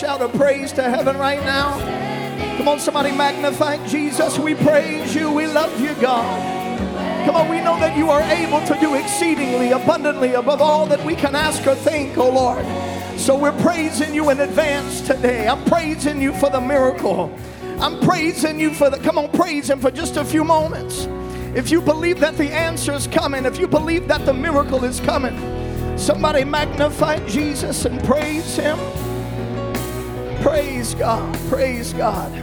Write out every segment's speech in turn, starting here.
Shout of praise to heaven right now. Come on, somebody magnify Jesus. We praise you. We love you, God. Come on, we know that you are able to do exceedingly abundantly above all that we can ask or think, oh Lord. So we're praising you in advance today. I'm praising you for the miracle. I'm praising you for the, come on, praise him for just a few moments. If you believe that the answer is coming, if you believe that the miracle is coming, somebody magnify Jesus and praise him. Praise God, praise God.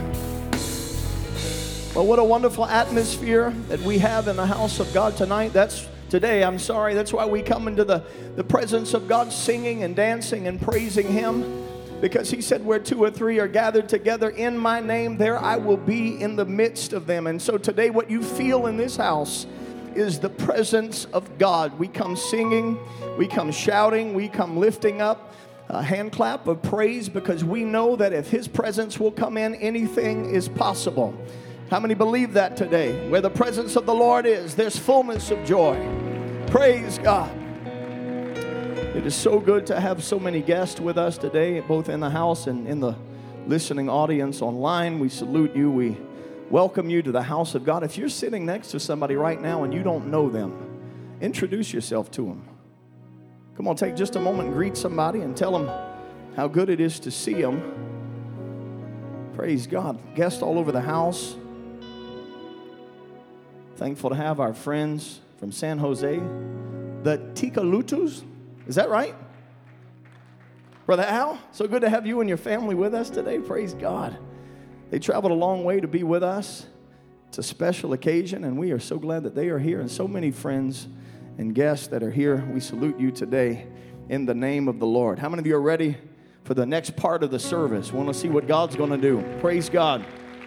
Well, what a wonderful atmosphere that we have in the house of God tonight. That's why we come into the presence of God singing and dancing and praising him. Because he said, where two or three are gathered together in my name, there I will be in the midst of them. And so today what you feel in this house is the presence of God. We come singing, we come shouting, we come lifting up a hand clap of praise, because we know that if his presence will come in, anything is possible. How many believe that today? Where the presence of the Lord is, there's fullness of joy. Praise God. It is so good to have so many guests with us today, both in the house and in the listening audience online. We salute you. We welcome you to the house of God. If you're sitting next to somebody right now and you don't know them, introduce yourself to them. Come on, take just a moment and greet somebody and tell them how good it is to see them. Praise God. Guests all over the house. Thankful to have our friends from San Jose, the Tikalutus. Is that right? Brother Al, so good to have you and your family with us today. Praise God. They traveled a long way to be with us. It's a special occasion, and we are so glad that they are here, and so many friends and guests that are here. We salute you today in the name of the Lord. How many of you are ready for the next part of the service? Want to see what God's going to do? Praise God.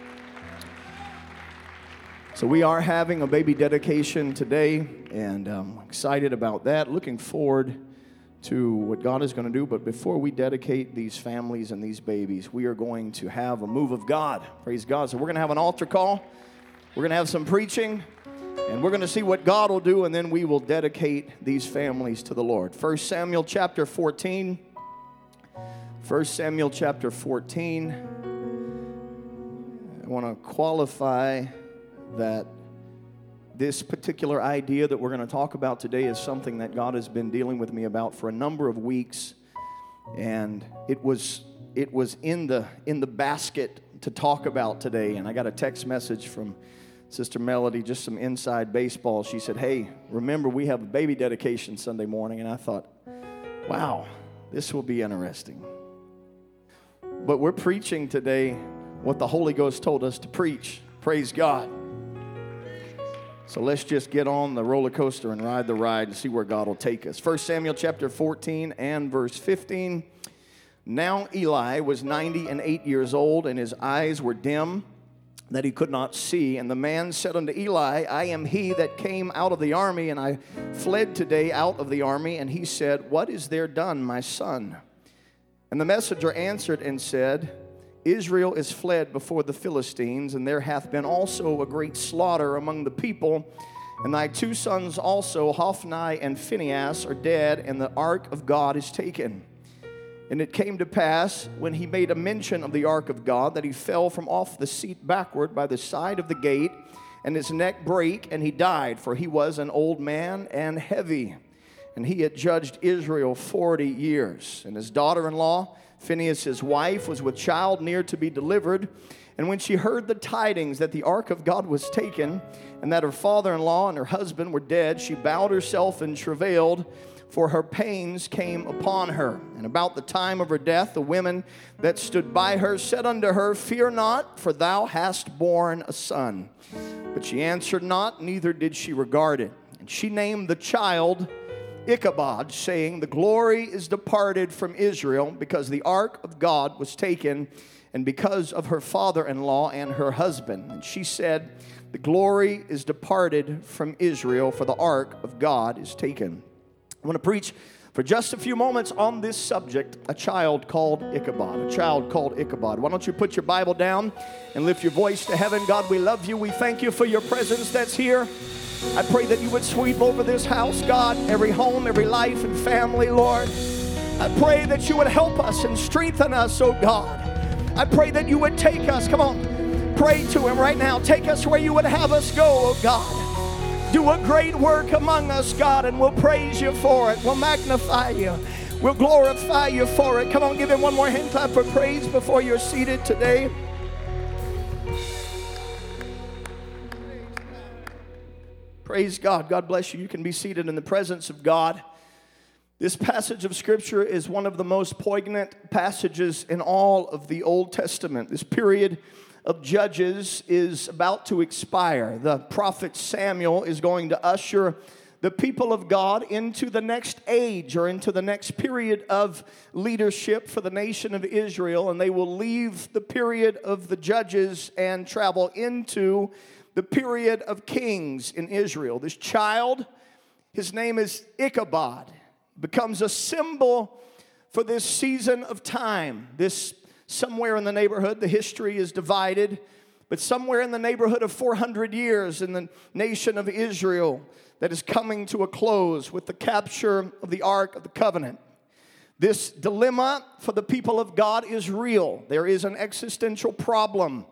So we are having a baby dedication today, and I'm excited about that. Looking forward to what God is going to do. But before we dedicate these families and these babies, we are going to have a move of God. Praise God. So we're going to have an altar call. We're going to have some preaching, and we're going to see what God will do, and then we will dedicate these families to the Lord. 1 Samuel chapter 14. 1 Samuel chapter 14. I want to qualify that this particular idea that we're going to talk about today is something that God has been dealing with me about for a number of weeks, and it was in the basket to talk about today. And I got a text message from Sister Melody, just some inside baseball. She said, "Hey, remember we have a baby dedication Sunday morning." And I thought, wow, this will be interesting. But we're preaching today what the Holy Ghost told us to preach. Praise God. So let's just get on the roller coaster and ride the ride and see where God will take us. 1 Samuel chapter 14 and verse 15. Now Eli was 98 years old, and his eyes were dim, that he could not see. And the man said unto Eli, I am he that came out of the army, and I fled today out of the army. And he said, What is there done, my son? And the messenger answered and said, Israel is fled before the Philistines, and there hath been also a great slaughter among the people. And thy two sons also, Hophni and Phinehas, are dead, and the ark of God is taken. And it came to pass, when he made a mention of the ark of God, that he fell from off the seat backward by the side of the gate, and his neck brake, and he died, for he was an old man and heavy. And he had judged Israel 40 years. And his daughter-in-law, Phinehas, his wife, was with child near to be delivered. And when she heard the tidings that the ark of God was taken, and that her father-in-law and her husband were dead, she bowed herself and travailed, for her pains came upon her. And about the time of her death, the women that stood by her said unto her, Fear not, for thou hast borne a son. But she answered not, neither did she regard it. And she named the child Ichabod, saying, The glory is departed from Israel, because the ark of God was taken, and because of her father-in-law and her husband. And she said, The glory is departed from Israel, for the ark of God is taken. I want to preach for just a few moments on this subject, a child called Ichabod. A child called Ichabod. Why don't you put your Bible down and lift your voice to heaven. God, we love you. We thank you for your presence that's here. I pray that you would sweep over this house, God, every home, every life and family, Lord. I pray that you would help us and strengthen us, oh God. I pray that you would take us. Come on, pray to him right now. Take us where you would have us go, oh God. Do a great work among us, God, and we'll praise you for it. We'll magnify you. We'll glorify you for it. Come on, give him one more hand clap for praise before you're seated today. Praise God. God bless you. You can be seated in the presence of God. This passage of Scripture is one of the most poignant passages in all of the Old Testament. This period of Judges is about to expire. The prophet Samuel is going to usher the people of God into the next age or into the next period of leadership for the nation of Israel, and they will leave the period of the Judges and travel into the period of kings in Israel. This child, his name is Ichabod, becomes a symbol for this season of time. This somewhere in the neighborhood, the history is divided, but somewhere in the neighborhood of 400 years in the nation of Israel that is coming to a close with the capture of the Ark of the Covenant. This dilemma for the people of God is real. There is an existential problem.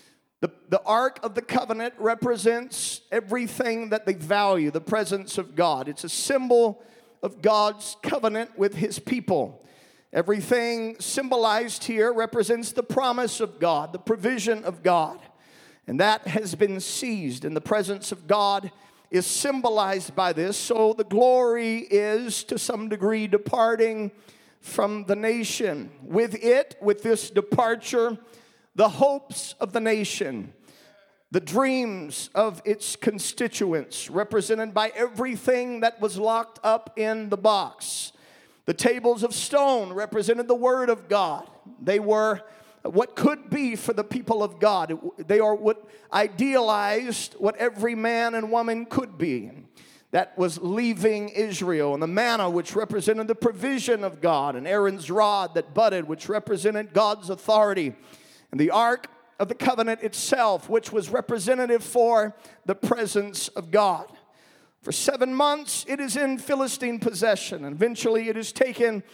The Ark of the Covenant represents everything that they value, the presence of God. It's a symbol of God's covenant with his people. Everything symbolized here represents the promise of God, the provision of God. And that has been seized, and the presence of God is symbolized by this. So the glory is to some degree departing from the nation. With this departure, the hopes of the nation, the dreams of its constituents, represented by everything that was locked up in the box. The tables of stone represented the Word of God. They were what could be for the people of God. They are what idealized what every man and woman could be. That was leaving Israel. And the manna, which represented the provision of God. And Aaron's rod that budded, which represented God's authority. And the Ark of the Covenant itself, which was representative for the presence of God. For 7 months, it is in Philistine possession. And eventually it is taken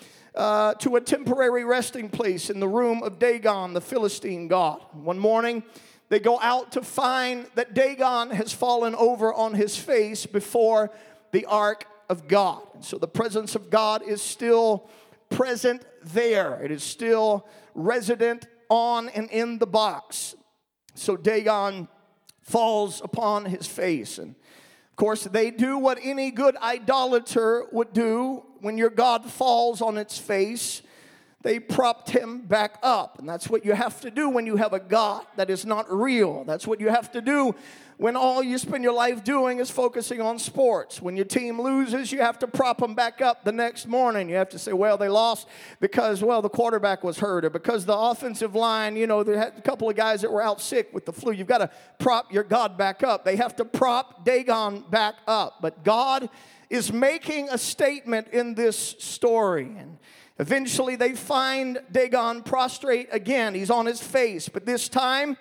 to a temporary resting place in the room of Dagon, the Philistine god. One morning, they go out to find that Dagon has fallen over on his face before the Ark of God. And so the presence of God is still present there. It is still resident on and in the box. So Dagon falls upon his face. And of course, they do what any good idolater would do. When your God falls on its face, they propped him back up. And that's what you have to do when you have a God that is not real. That's what you have to do when all you spend your life doing is focusing on sports. When your team loses, you have to prop them back up the next morning. You have to say, well, they lost because, well, the quarterback was hurt, or because the offensive line, they had a couple of guys that were out sick with the flu. You've got to prop your God back up. They have to prop Dagon back up. But God is making a statement in this story. And eventually they find Dagon prostrate again. He's on his face, but this time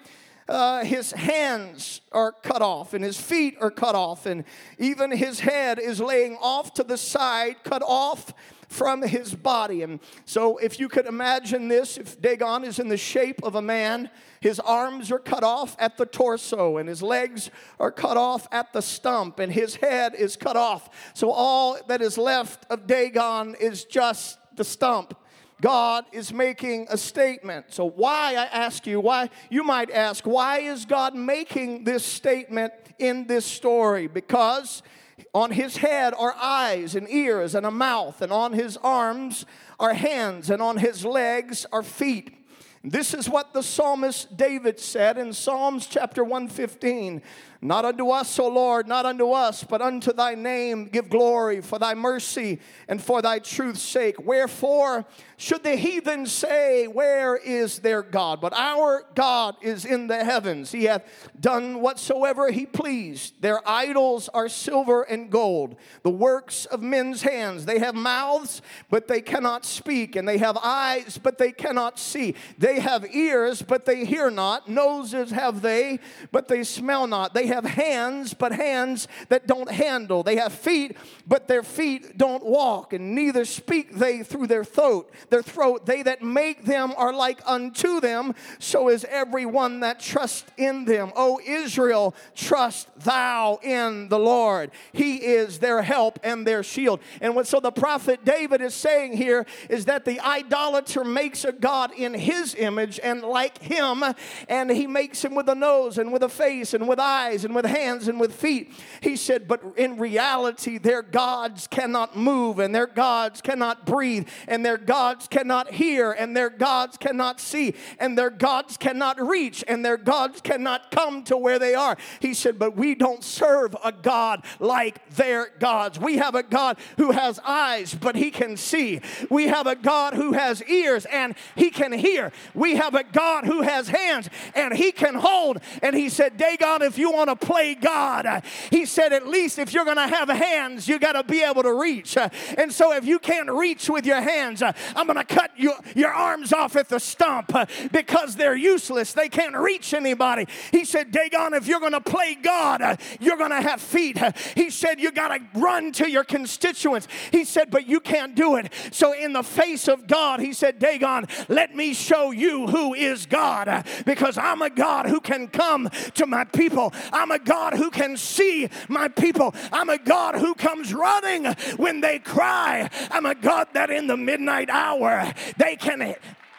his hands are cut off and his feet are cut off, and even his head is laying off to the side, cut off from his body. And so if you could imagine this, if Dagon is in the shape of a man, his arms are cut off at the torso, and his legs are cut off at the stump, and his head is cut off. So all that is left of Dagon is just the stump. God is making a statement. So why, I ask you, why, you might ask, why is God making this statement in this story? Because on his head are eyes and ears and a mouth, and on his arms are hands, and on his legs are feet. This is what the psalmist David said in Psalms chapter 115. Not unto us, O Lord, not unto us, but unto thy name give glory for thy mercy and for thy truth's sake. Wherefore should the heathen say, where is their God? But our God is in the heavens. He hath done whatsoever he pleased. Their idols are silver and gold, the works of men's hands. They have mouths, but they cannot speak, and they have eyes, but they cannot see. They have ears, but they hear not. Noses have they, but they smell not. They have hands, but hands that don't handle. They have feet, but their feet don't walk. And neither speak they through their throat. They that make them are like unto them. So is every one that trusts in them. O Israel, trust thou in the Lord. He is their help and their shield. And so the prophet David is saying here is that the idolater makes a God in his image and like him, and he makes him with a nose and with a face and with eyes and with hands and with feet. He said, but in reality, their gods cannot move, and their gods cannot breathe, and their gods cannot hear, and their gods cannot see, and their gods cannot reach, and their gods cannot come to where they are. He said, but we don't serve a God like their gods. We have a God who has eyes, but he can see. We have a God who has ears, and he can hear. We have a God who has hands, and he can hold. And he said, Dagon, if you want to play God, he said, at least if you're going to have hands, you got to be able to reach. And so if you can't reach with your hands, I'm going to cut your arms off at the stump because they're useless. They can't reach anybody. He said, Dagon, if you're going to play God, you're going to have feet. He said, you got to run to your constituents. He said, but you can't do it. So in the face of God, he said, Dagon, let me show you who is God, because I'm a God who can come to my people. I'm a God who can see my people. I'm a God who comes running when they cry. I'm a God that in the midnight hour they can...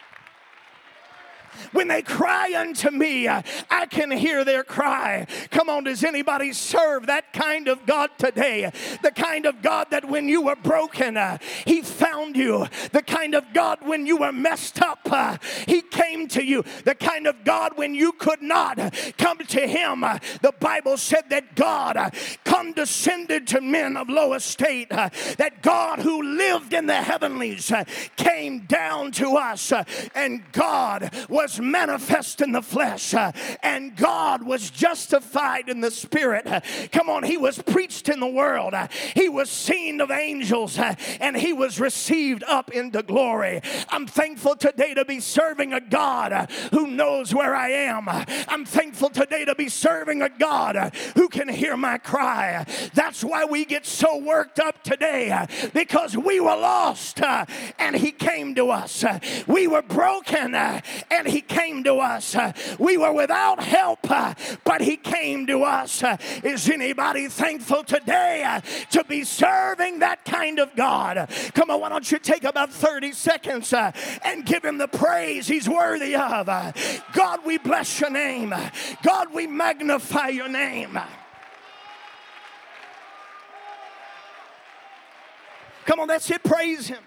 When they cry unto me, I can hear their cry. Come on, does anybody serve that kind of God today? The kind of God that when you were broken, he found you. The kind of God when you were messed up, he came to you. The kind of God when you could not come to him. The Bible said that God condescended to men of low estate. That God who lived in the heavenlies came down to us. And God was manifest in the flesh, and God was justified in the spirit. Come on, he was preached in the world, he was seen of angels, and he was received up into glory. I'm thankful today to be serving a God who knows where I am. I'm thankful today to be serving a God who can hear my cry. That's why we get so worked up today, because we were lost and he came to us. We were broken and he came to us. We were without help, but he came to us. Is anybody thankful today to be serving that kind of God? Come on, why don't you take about 30 seconds and give him the praise he's worthy of. God, we bless your name. God, we magnify your name. Come on, that's it. Praise him.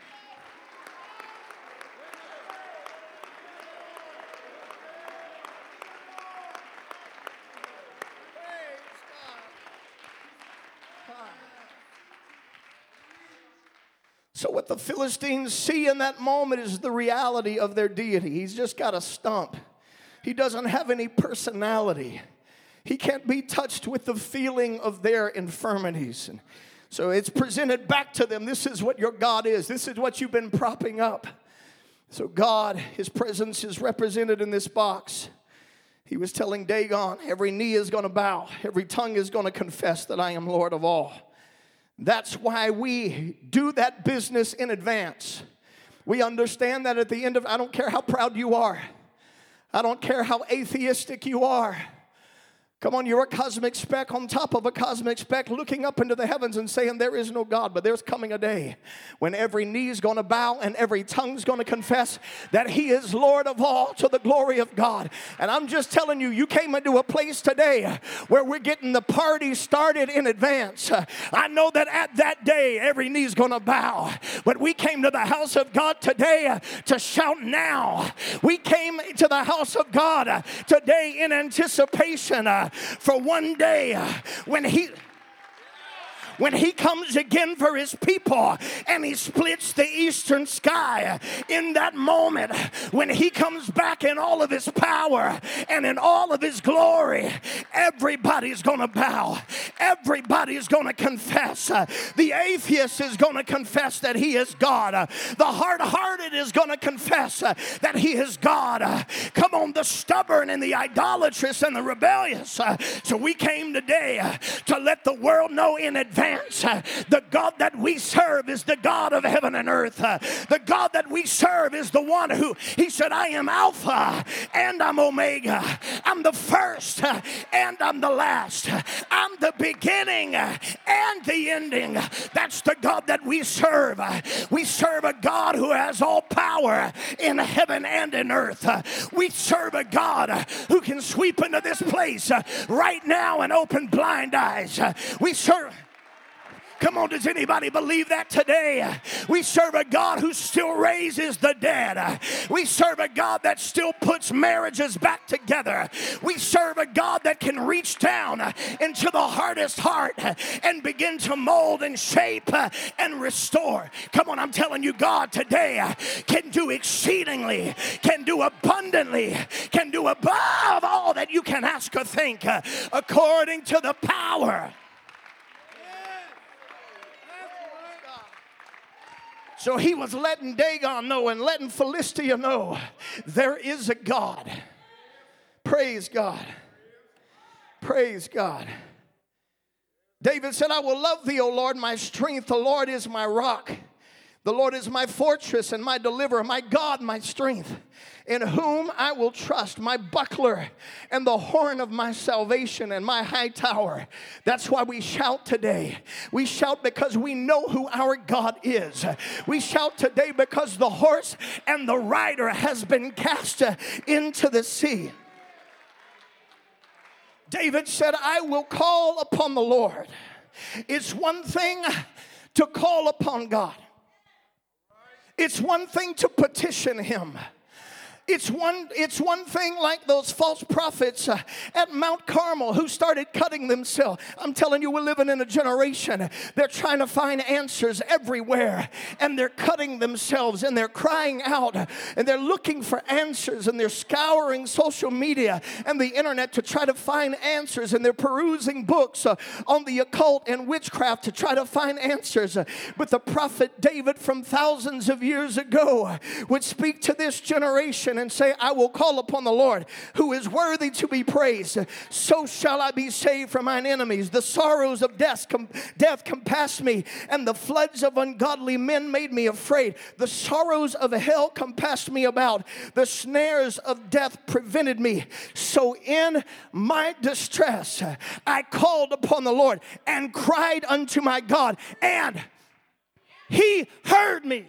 So what the Philistines see in that moment is the reality of their deity. He's just got a stump. He doesn't have any personality. He can't be touched with the feeling of their infirmities. And so it's presented back to them. This is what your God is. This is what you've been propping up. So God, his presence is represented in this box. He was telling Dagon, every knee is going to bow. Every tongue is going to confess that I am Lord of all. That's why we do that business in advance. We understand that at the end of, I don't care how proud you are. I don't care how atheistic you are. Come on, you're a cosmic speck on top of a cosmic speck looking up into the heavens and saying there is no God. But there's coming a day when every knee is going to bow and every tongue is going to confess that he is Lord of all to the glory of God. And I'm just telling you, you came into a place today where we're getting the party started in advance. I know that at that day every knee is going to bow. But we came to the house of God today to shout now. We came to the house of God today in anticipation for one day when when he comes again for his people and he splits the eastern sky, in that moment, when he comes back in all of his power and in all of his glory, everybody's going to bow. Everybody's going to confess. The atheist is going to confess that he is God. The hard-hearted is going to confess that he is God. Come on, the stubborn and the idolatrous and the rebellious. So we came today to let the world know in advance the God that we serve is the God of heaven and earth. The God that we serve is the one who, he said, I am Alpha and I'm Omega. I'm the first and I'm the last. I'm the beginning and the ending. That's the God that we serve. We serve a God who has all power in heaven and in earth. We serve a God who can sweep into this place right now and open blind eyes. We serve. Come on, does anybody believe that today? We serve a God who still raises the dead. We serve a God that still puts marriages back together. We serve a God that can reach down into the hardest heart and begin to mold and shape and restore. Come on, I'm telling you, God today can do exceedingly, can do abundantly, can do above all that you can ask or think, according to the power. So he was letting Dagon know and letting Philistia know there is a God. Praise God. Praise God. David said, I will love thee, O Lord, my strength. The Lord is my rock. The Lord is my fortress and my deliverer, my God, my strength, in whom I will trust, my buckler and the horn of my salvation and my high tower. That's why we shout today. We shout because we know who our God is. We shout today because the horse and the rider has been cast into the sea. David said, I will call upon the Lord. It's one thing to call upon God. It's one thing to petition him. It's one thing like those false prophets at Mount Carmel who started cutting themselves. I'm telling you, we're living in a generation. They're trying to find answers everywhere. And they're cutting themselves and they're crying out. And they're looking for answers. And they're scouring social media and the internet to try to find answers. And they're perusing books on the occult and witchcraft to try to find answers. But the prophet David from thousands of years ago would speak to this generation and say, I will call upon the Lord who is worthy to be praised. So shall I be saved from mine enemies. The sorrows of death compassed me, and the floods of ungodly men made me afraid. The sorrows of hell compassed me about. The snares of death prevented me. So in my distress I called upon the Lord and cried unto my God, and he heard me.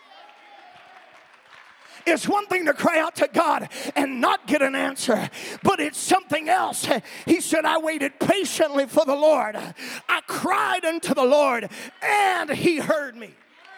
It's one thing to cry out to God and not get an answer, but it's something else. He said, I waited patiently for the Lord. I cried unto the Lord, and he heard me.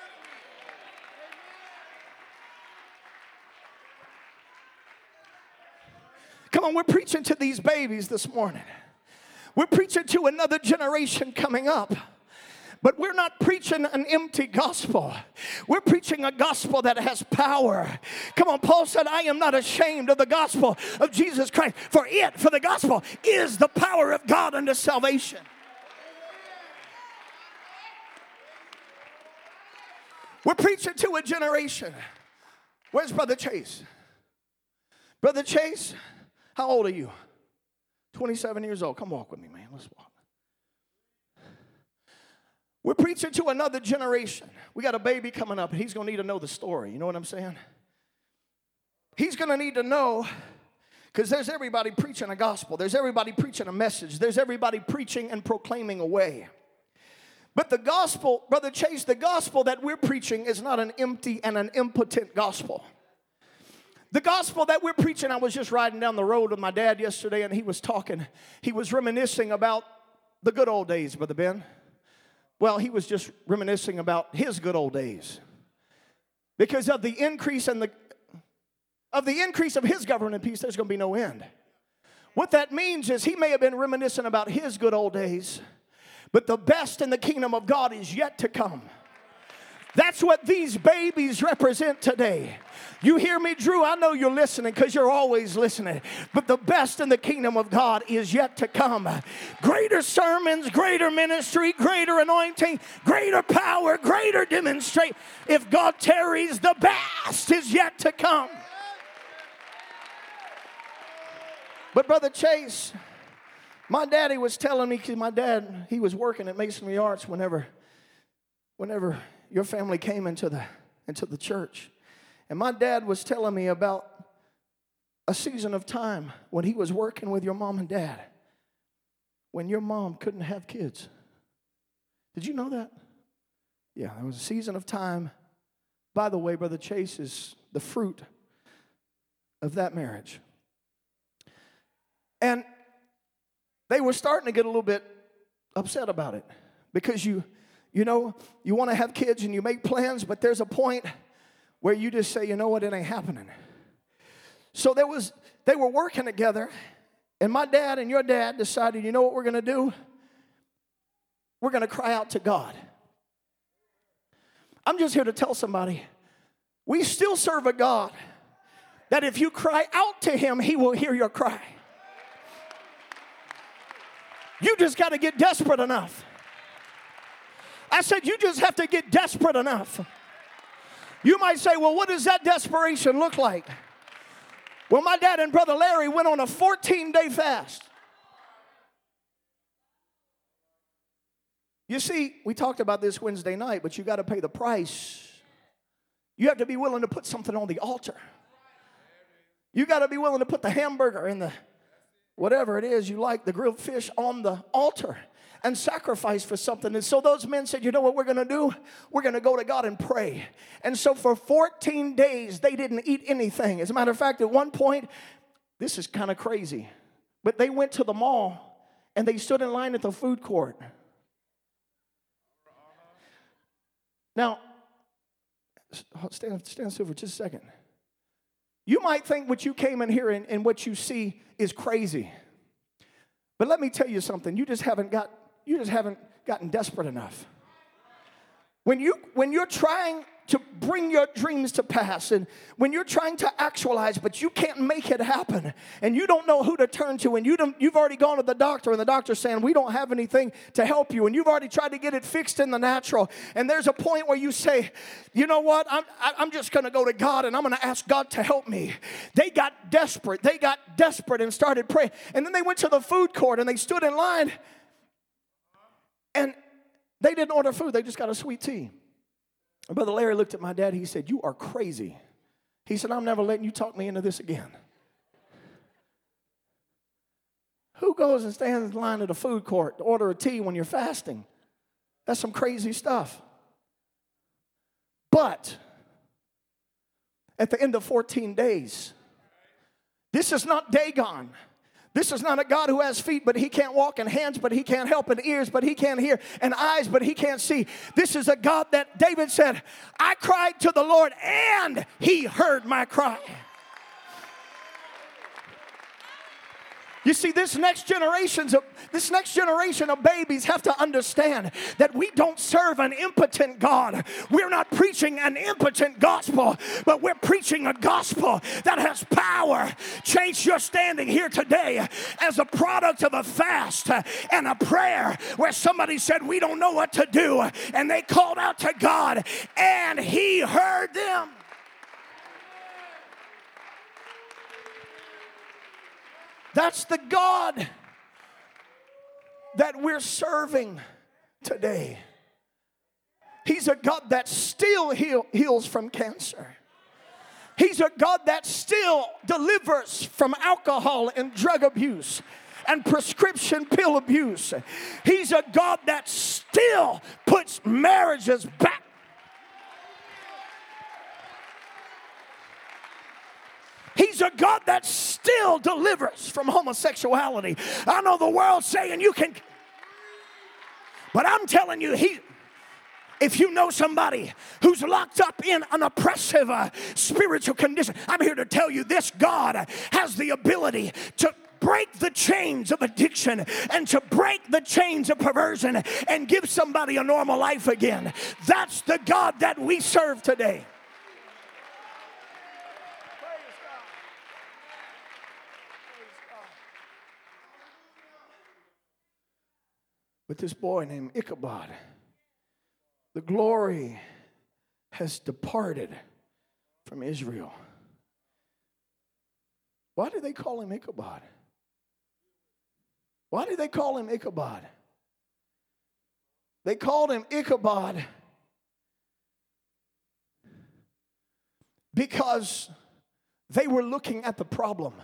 Come on, we're preaching to these babies this morning. We're preaching to another generation coming up. But we're not preaching an empty gospel. We're preaching a gospel that has power. Come on, Paul said, I am not ashamed of the gospel of Jesus Christ. For the gospel is the power of God unto salvation. We're preaching to a generation. Where's Brother Chase? Brother Chase, how old are you? 27 years old. Come walk with me, man. Let's walk. We're preaching to another generation. We got a baby coming up, and he's going to need to know the story. You know what I'm saying? He's going to need to know, because there's everybody preaching a gospel. There's everybody preaching a message. There's everybody preaching and proclaiming a way. But the gospel, Brother Chase, the gospel that we're preaching is not an empty and an impotent gospel. The gospel that we're preaching, I was just riding down the road with my dad yesterday, and he was talking. He was reminiscing about the good old days, Brother Ben. Well, he was just reminiscing about his good old days. Because of the increase of his government and peace, there's going to be no end. What that means is he may have been reminiscing about his good old days, But the best in the kingdom of God is yet to come. That's what these babies represent today. You hear me, Drew? I know you're listening because you're always listening. But the best in the kingdom of God is yet to come. Greater sermons, greater ministry, greater anointing, greater power, greater demonstrate. If God tarries, the best is yet to come. But Brother Chase, my daddy was telling me, because my dad, he was working at Masonry Arts whenever your family came into the church. And my dad was telling me about a season of time when he was working with your mom and dad, when your mom couldn't have kids. Did you know that? Yeah, there was a season of time. By the way, Brother Chase is the fruit of that marriage. And they were starting to get a little bit upset about it because you want to have kids and you make plans, but there's a point where you just say, you know what, it ain't happening. So they were working together, and my dad and your dad decided, you know what we're going to do? We're going to cry out to God. I'm just here to tell somebody, we still serve a God that if you cry out to him, he will hear your cry. You just got to get desperate enough. I said, you just have to get desperate enough. You might say, well, what does that desperation look like? Well, my dad and Brother Larry went on a 14-day fast. You see, we talked about this Wednesday night, but you got to pay the price. You have to be willing to put something on the altar. You got to be willing to put the hamburger and the whatever it is you like, the grilled fish on the altar and sacrifice for something. And so those men said, you know what we're going to do? We're going to go to God and pray. And so for 14 days, they didn't eat anything. As a matter of fact, at one point, this is kind of crazy, but they went to the mall and they stood in line at the food court. Now, stand still for just a second. You might think what you came in here and what you see is crazy. But let me tell you something. You just haven't gotten desperate enough. When you're trying to bring your dreams to pass, and when you're trying to actualize, but you can't make it happen, and you don't know who to turn to, and you've already gone to the doctor, and the doctor's saying, we don't have anything to help you, and you've already tried to get it fixed in the natural, and there's a point where you say, you know what, I'm just going to go to God, and I'm going to ask God to help me. They got desperate and started praying, and then they went to the food court, and they stood in line, and they didn't order food, they just got a sweet tea. And Brother Larry looked at my dad, he said, you are crazy. He said, I'm never letting you talk me into this again. Who goes and stands in line at a food court to order a tea when you're fasting? That's some crazy stuff. But at the end of 14 days, this is not Dagon. This is not a God who has feet, but he can't walk, and hands, but he can't help, and ears, but he can't hear, and eyes, but he can't see. This is a God that David said, I cried to the Lord, and he heard my cry. You see, this next generation of babies have to understand that we don't serve an impotent God. We're not preaching an impotent gospel, but we're preaching a gospel that has power. Chase, you're standing here today as a product of a fast and a prayer where somebody said, we don't know what to do, and they called out to God, and he heard them. That's the God that we're serving today. He's a God that still heals from cancer. He's a God that still delivers from alcohol and drug abuse and prescription pill abuse. He's a God that still puts marriages back. He's a God that still delivers from homosexuality. I know the world's saying you can, but I'm telling you, If you know somebody who's locked up in an oppressive spiritual condition, I'm here to tell you this: God has the ability to break the chains of addiction and to break the chains of perversion and give somebody a normal life again. That's the God that we serve today. But this boy named Ichabod, the glory has departed from Israel. Why do they call him Ichabod? Why do they call him Ichabod? They called him Ichabod because they were looking at the problem.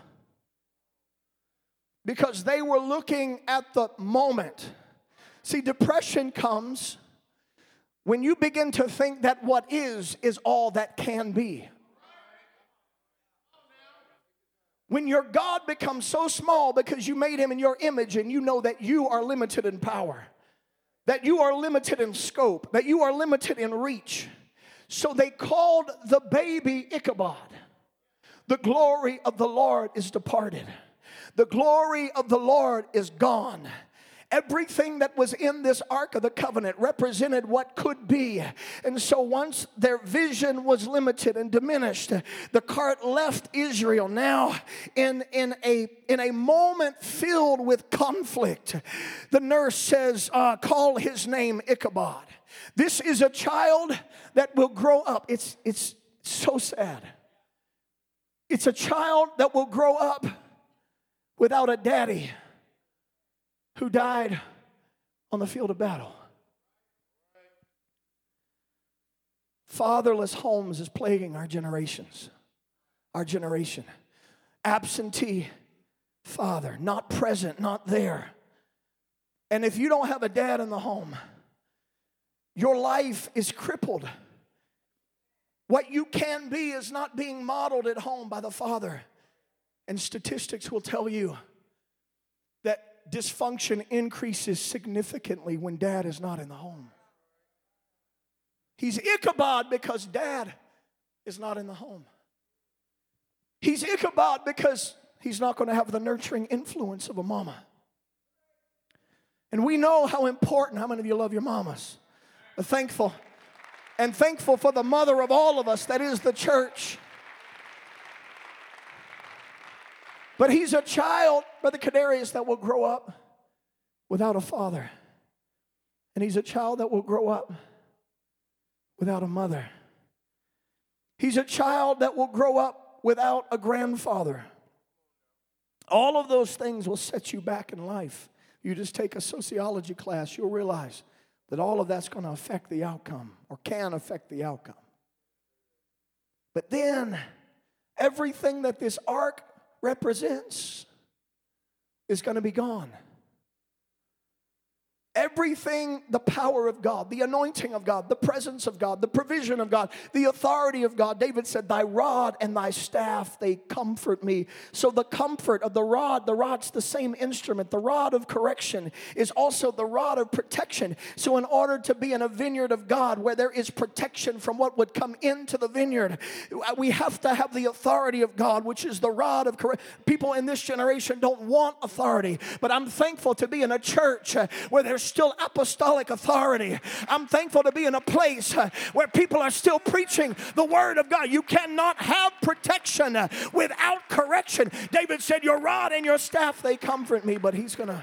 Because they were looking at the moment. See, depression comes when you begin to think that what is all that can be. When your God becomes so small because you made him in your image and you know that you are limited in power, that you are limited in scope, that you are limited in reach. So they called the baby Ichabod. The glory of the Lord is departed. The glory of the Lord is gone. Everything that was in this Ark of the Covenant represented what could be. And so once their vision was limited and diminished, the cart left Israel now in a moment filled with conflict. The nurse says, call his name Ichabod. This is a child that will grow up. It's so sad. It's a child that will grow up without a daddy who died on the field of battle. Fatherless homes is plaguing our generation. Absentee father, not present, not there. And if you don't have a dad in the home, your life is crippled. What you can be is not being modeled at home by the father. And statistics will tell you that dysfunction increases significantly when dad is not in the home. He's Ichabod because dad is not in the home. He's Ichabod because he's not going to have the nurturing influence of a mama. And we know how important, how many of you love your mamas? Thankful for the mother of all of us, that is the church. But he's a child, Brother Kadarius, that will grow up without a father. And he's a child that will grow up without a mother. He's a child that will grow up without a grandfather. All of those things will set you back in life. You just take a sociology class, you'll realize that all of that's going to affect the outcome, or can affect the outcome. But then, everything that this ark represents is going to be gone. Everything, the power of God, the anointing of God, the presence of God, the provision of God, the authority of God. David said, thy rod and thy staff, they comfort me. So the comfort of the rod's the same instrument. The rod of correction is also the rod of protection. So in order to be in a vineyard of God where there is protection from what would come into the vineyard, we have to have the authority of God, which is the rod of correction. People in this generation don't want authority, but I'm thankful to be in a church where there's still apostolic authority. I'm thankful to be in a place where people are still preaching the word of God. You cannot have protection without correction. David said, your rod and your staff, they comfort me. But he's gonna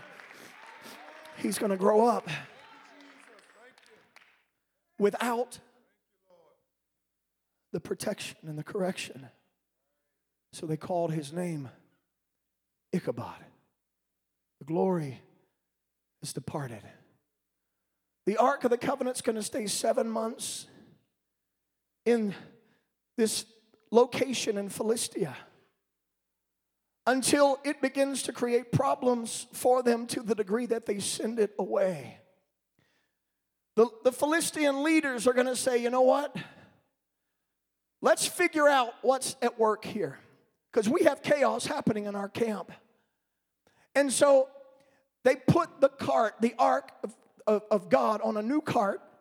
grow up without the protection and the correction. So they called his name Ichabod. The glory is departed. The Ark of the Covenant's going to stay 7 months in this location in Philistia until it begins to create problems for them to the degree that they send it away. The Philistine leaders are going to say, you know what? Let's figure out what's at work here, because we have chaos happening in our camp. And so they put the Ark of God on a new cart.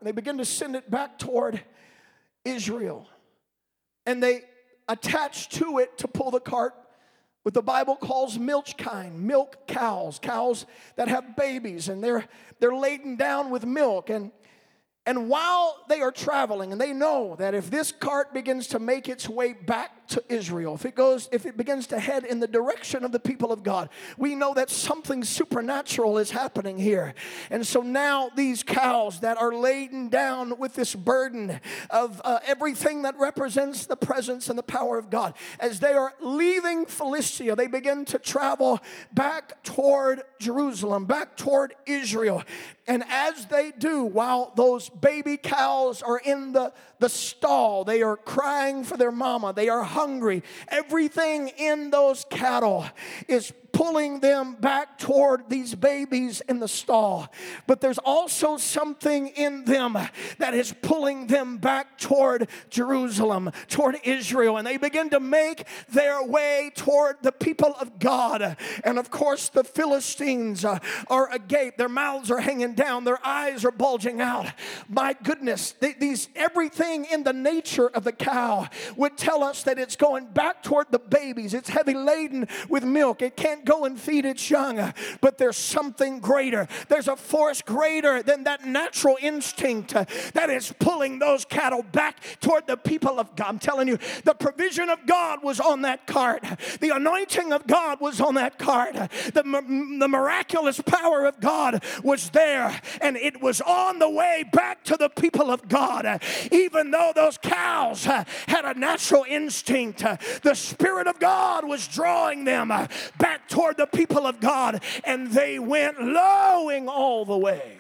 They begin to send it back toward Israel. And they attach to it to pull the cart what the Bible calls milch kine, milk cows, cows that have babies, and they're laden down with milk. And while they are traveling, and they know that if this cart begins to make its way back to Israel, if it begins to head in the direction of the people of God, we know that something supernatural is happening here. And so now these cows that are laden down with this burden of everything that represents the presence and the power of God, as they are leaving Philistia, they begin to travel back toward Jerusalem, back toward Israel. And as they do, while those baby cows are in the stall, they are crying for their mama, they are hungry. Everything in those cattle is pulling them back toward these babies in the stall. But there's also something in them that is pulling them back toward Jerusalem, toward Israel. And they begin to make their way toward the people of God. And of course, the Philistines are agape. Their mouths are hanging down. Their eyes are bulging out. My goodness, everything in the nature of the cow would tell us that it's going back toward the babies. It's heavy laden with milk. It can't go and feed its young. But there's something greater. There's a force greater than that natural instinct that is pulling those cattle back toward the people of God. I'm telling you, the provision of God was on that cart. The anointing of God was on that cart. The miraculous power of God was there, and it was on the way back to the people of God. Even though those cows had a natural instinct, the Spirit of God was drawing them back toward the people of God, and they went lowing all the way.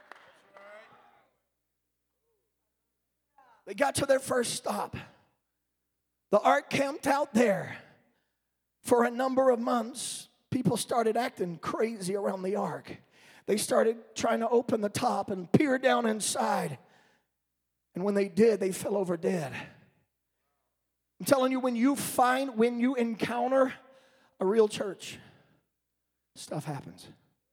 They got to their first stop. The ark camped out there for a number of months. People started acting crazy around the ark. They started trying to open the top and peer down inside. And when they did, they fell over dead. I'm telling you, when you encounter a real church, stuff happens.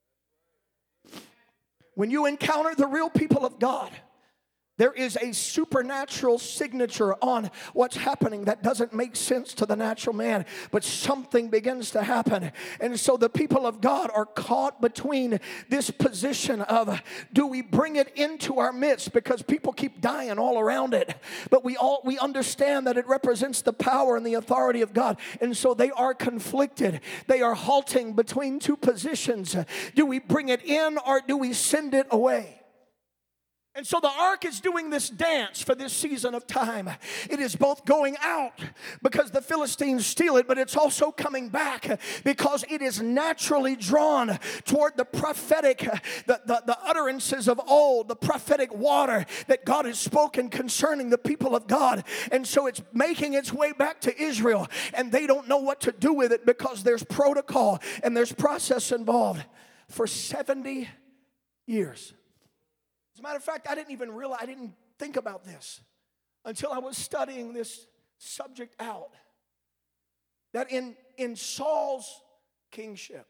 When you encounter the real people of God, there is a supernatural signature on what's happening that doesn't make sense to the natural man, but something begins to happen. And so the people of God are caught between this position of, do we bring it into our midst, because people keep dying all around it, but we understand that it represents the power and the authority of God, and so they are conflicted. They are halting between two positions. Do we bring it in, or do we send it away? And so the ark is doing this dance for this season of time. It is both going out because the Philistines steal it, but it's also coming back because it is naturally drawn toward the prophetic, the utterances of old, the prophetic water that God has spoken concerning the people of God. And so it's making its way back to Israel, and they don't know what to do with it because there's protocol and there's process involved. For 70 years. As a matter of fact, I didn't think about this until I was studying this subject out. That in Saul's kingship,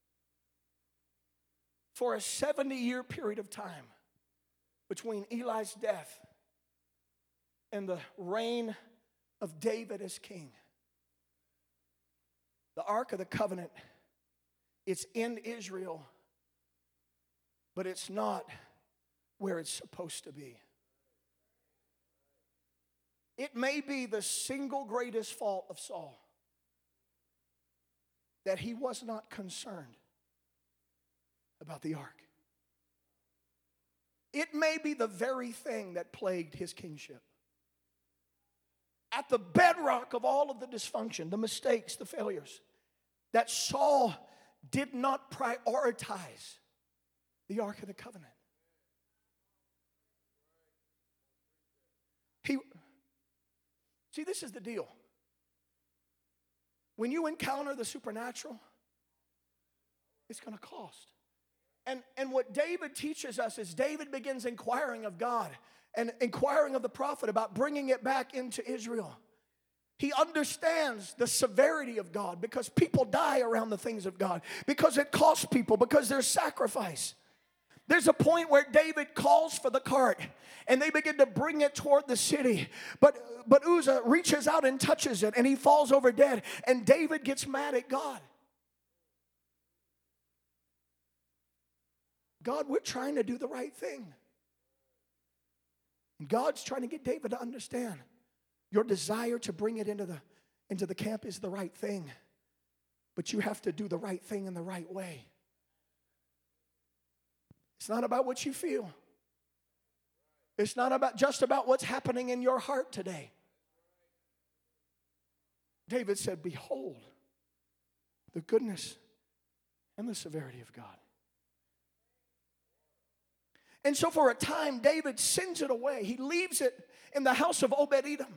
for a 70-year period of time between Eli's death and the reign of David as king, the Ark of the Covenant, it's in Israel, but it's not where it's supposed to be. It may be the single greatest fault of Saul that he was not concerned about the ark. It may be the very thing that plagued his kingship. At the bedrock of all of the dysfunction, the mistakes, the failures, that Saul did not prioritize the Ark of the Covenant. See, this is the deal. When you encounter the supernatural, it's going to cost. And what David teaches us is David begins inquiring of God and inquiring of the prophet about bringing it back into Israel. He understands the severity of God because people die around the things of God, because it costs people, because there's sacrifice. There's a point where David calls for the cart, and they begin to bring it toward the city. But Uzzah reaches out and touches it, and he falls over dead. And David gets mad at God. God, we're trying to do the right thing. And God's trying to get David to understand your desire to bring it into the camp is the right thing. But you have to do the right thing in the right way. It's not about what you feel. It's not just about what's happening in your heart today. David said, behold, the goodness and the severity of God. And so for a time, David sends it away. He leaves it in the house of Obed-Edom.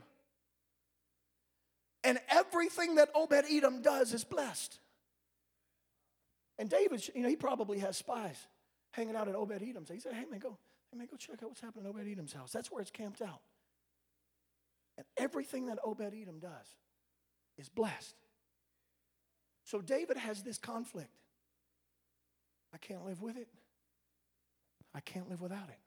And everything that Obed-Edom does is blessed. And David, he probably has spies hanging out at Obed-Edom's. He said, hey man, go check out what's happening at Obed-Edom's house. That's where it's camped out. And everything that Obed-Edom does is blessed. So David has this conflict. I can't live with it. I can't live without it.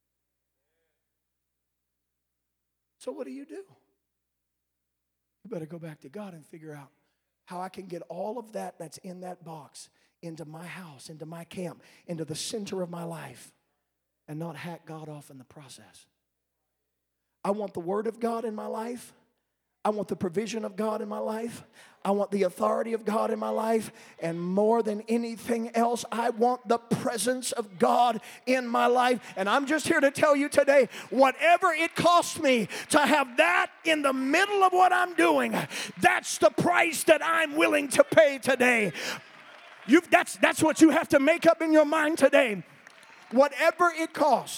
So what do? You better go back to God and figure out how I can get all of that that's in that box into my house, into my camp, into the center of my life, and not hack God off in the process. I want the Word of God in my life. I want the provision of God in my life. I want the authority of God in my life. And more than anything else, I want the presence of God in my life. And I'm just here to tell you today, whatever it costs me to have that in the middle of what I'm doing, that's the price that I'm willing to pay today. That's what you have to make up in your mind today. Whatever it costs.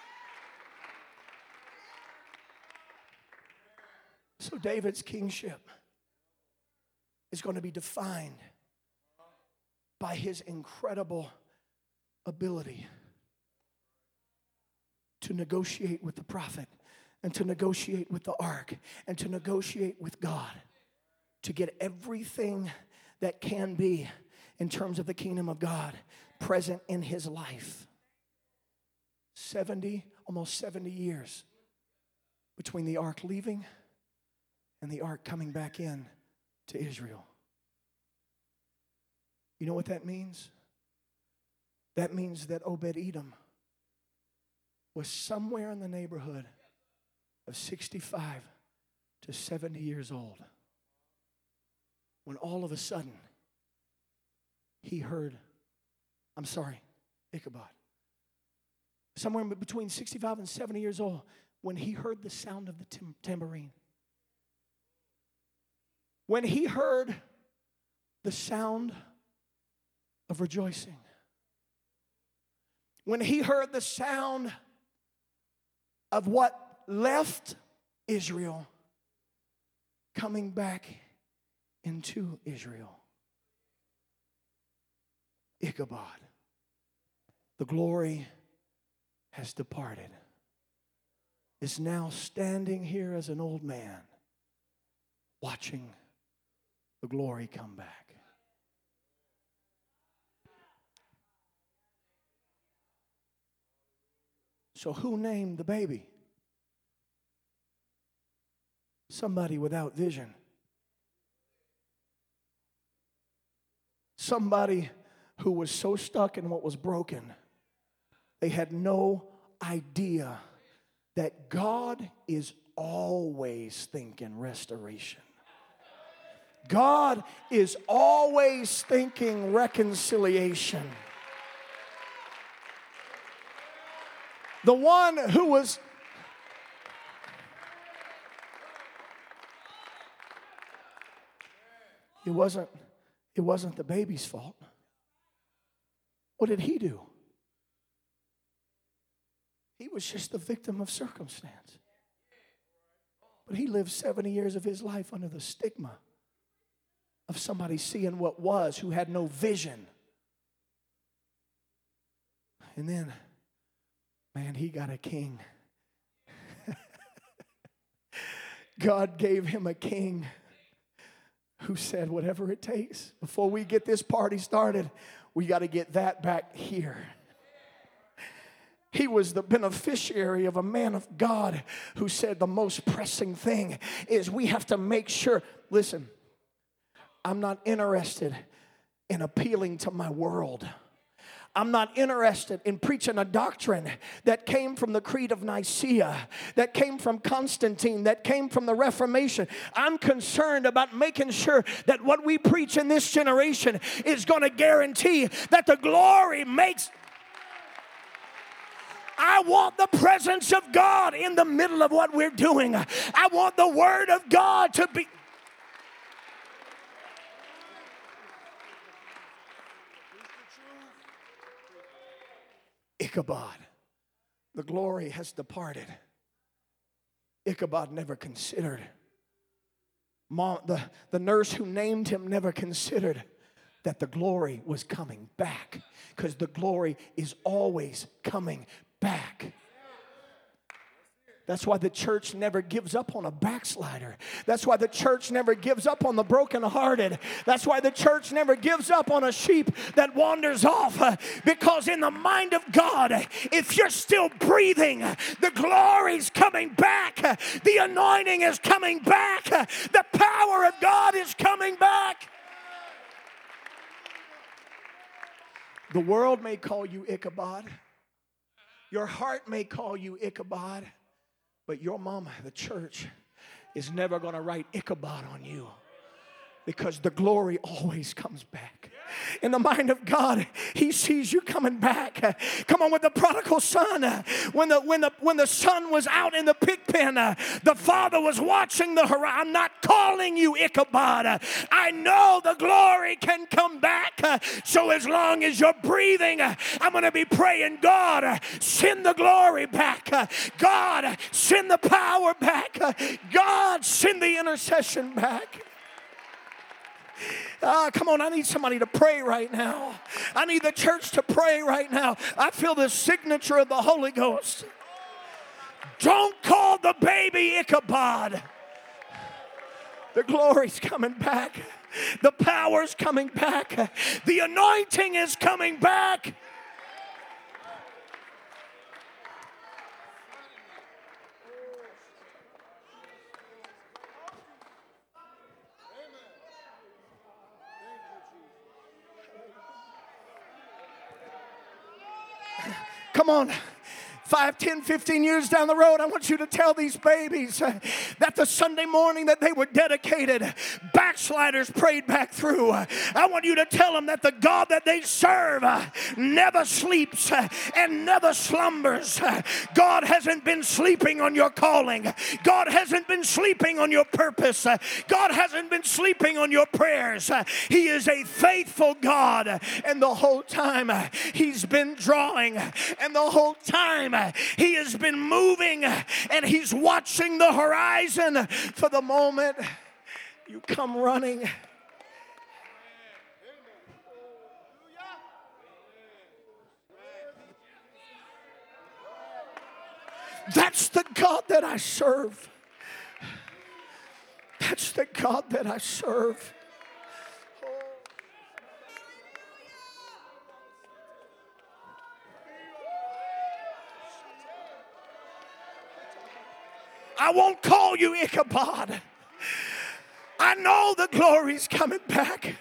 So David's kingship is going to be defined by his incredible ability to negotiate with the prophet and to negotiate with the ark and to negotiate with God to get everything that can be in terms of the kingdom of God present in his life. Almost 70 years between the ark leaving and the ark coming back in to Israel. You know what that means? That means that Obed-Edom was somewhere in the neighborhood of 65 to 70 years old when all of a sudden he heard, Ichabod. Somewhere between 65 and 70 years old when he heard the sound of the tambourine. When he heard the sound of rejoicing. When he heard the sound of what left Israel coming back into Israel. Ichabod, the glory has departed, is now standing here as an old man watching the glory come back. So who named the baby? Somebody without vision. Somebody who was so stuck in what was broken, they had no idea that God is always thinking restoration. God is always thinking reconciliation. The one who was it wasn't the baby's fault. What did he do? He was just the victim of circumstance. But he lived 70 years of his life under the stigma of somebody seeing what was, who had no vision. And then, man, he got a king. God gave him a king who said, whatever it takes, before we get this party started, we got to get that back here. He was the beneficiary of a man of God who said the most pressing thing is we have to make sure. Listen, I'm not interested in appealing to my world. I'm not interested in preaching a doctrine that came from the Creed of Nicaea, that came from Constantine, that came from the Reformation. I'm concerned about making sure that what we preach in this generation is going to guarantee that the glory makes. I want the presence of God in the middle of what we're doing. I want the Word of God to be. Ichabod, the glory has departed. Ichabod never considered. The nurse who named him never considered that the glory was coming back, because the glory is always coming back. That's why the church never gives up on a backslider. That's why the church never gives up on the brokenhearted. That's why the church never gives up on a sheep that wanders off. Because in the mind of God, if you're still breathing, the glory's coming back. The anointing is coming back. The power of God is coming back. The world may call you Ichabod. Your heart may call you Ichabod. But your mama, the church, is never going to write Ichabod on you, because the glory always comes back. In the mind of God, He sees you coming back. Come on, with the prodigal son, when the son was out in the pig pen, the father was watching the horizon. I'm not calling you Ichabod. I know the glory can come back. So as long as you're breathing, I'm going to be praying, God, send the glory back. God, send the power back. God, send the intercession back. Come on, I need somebody to pray right now. I need the church to pray right now. I feel the signature of the Holy Ghost. Don't call the baby Ichabod. The glory's coming back. The power's coming back. The anointing is coming back. Come on. 5, 10, 15 years down the road, I want you to tell these babies that the Sunday morning that they were dedicated, backsliders prayed back through. I want you to tell them that the God that they serve never sleeps and never slumbers. God hasn't been sleeping on your calling. God hasn't been sleeping on your purpose. God hasn't been sleeping on your prayers. He is a faithful God, and the whole time He's been drawing, and the whole time He has been moving, and He's watching the horizon for the moment you come running. That's the God that I serve. That's the God that I serve. I won't call you Ichabod. I know the glory's coming back.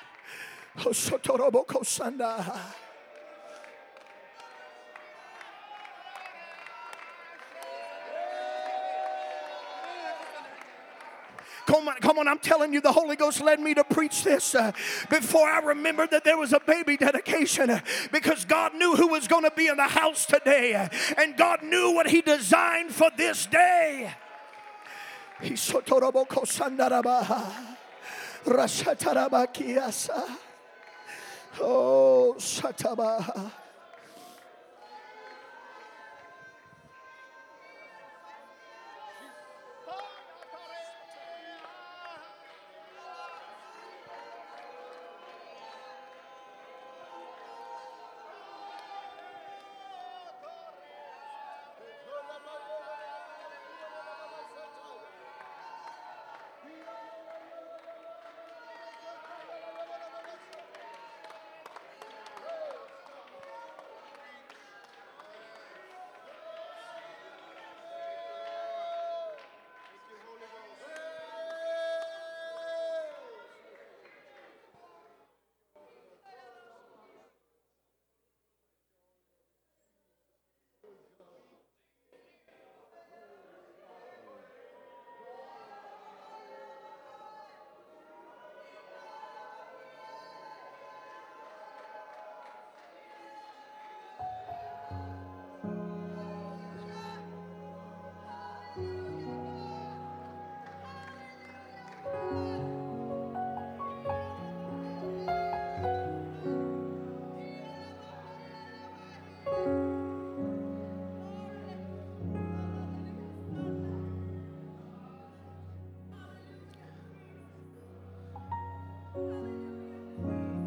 Come on, I'm telling you, the Holy Ghost led me to preach this before I remembered that there was a baby dedication, because God knew who was going to be in the house today, and God knew what He designed for this day. Oh, Satabaha.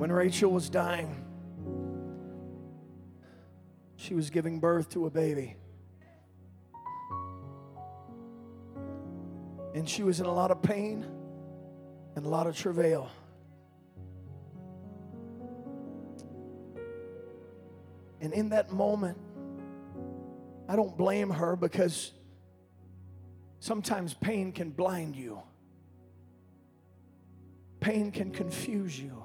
When Rachel was dying, she was giving birth to a baby. And she was in a lot of pain and a lot of travail. And in that moment, I don't blame her, because sometimes pain can blind you. Pain can confuse you.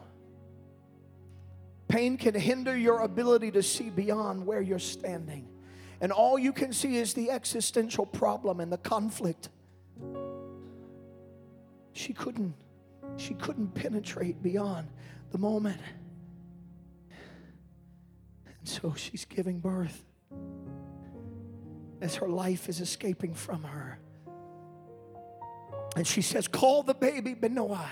Pain can hinder your ability to see beyond where you're standing. And all you can see is the existential problem and the conflict. She couldn't penetrate beyond the moment. And so she's giving birth as her life is escaping from her. And she says, call the baby Benoi.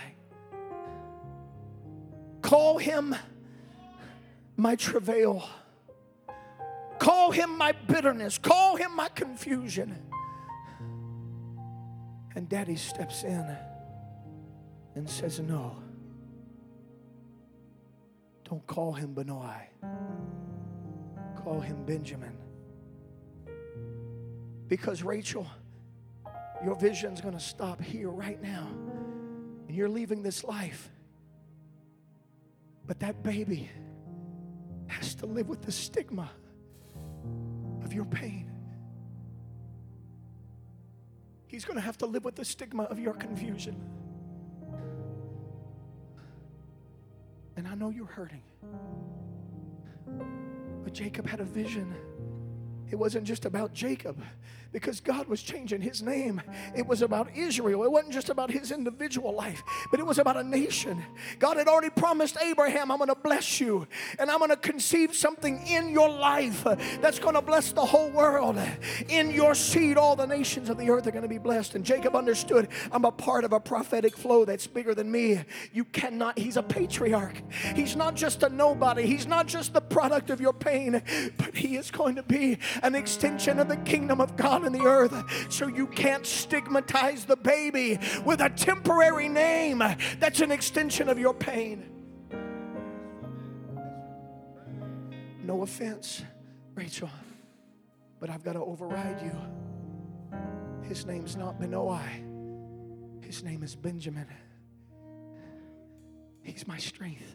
Call him my travail. Call him my bitterness. Call him my confusion. And Daddy steps in and says, no. Don't call him Benoi. Call him Benjamin. Because Rachel, your vision's going to stop here right now. And you're leaving this life. But that baby has to live with the stigma of your pain. He's going to have to live with the stigma of your confusion. And I know you're hurting. But Jacob had a vision. It wasn't just about Jacob, because God was changing his name. It was about Israel. It wasn't just about his individual life, but it was about a nation. God had already promised Abraham, I'm going to bless you, and I'm going to conceive something in your life that's going to bless the whole world. In your seed, all the nations of the earth are going to be blessed. And Jacob understood, I'm a part of a prophetic flow that's bigger than me. You cannot, he's a patriarch. He's not just a nobody. He's not just the product of your pain, but he is going to be an extension of the kingdom of God in the earth. So you can't stigmatize the baby with a temporary name that's an extension of your pain. No offense, Rachel, but I've got to override you. His name's not Benoi. His name is Benjamin. He's my strength.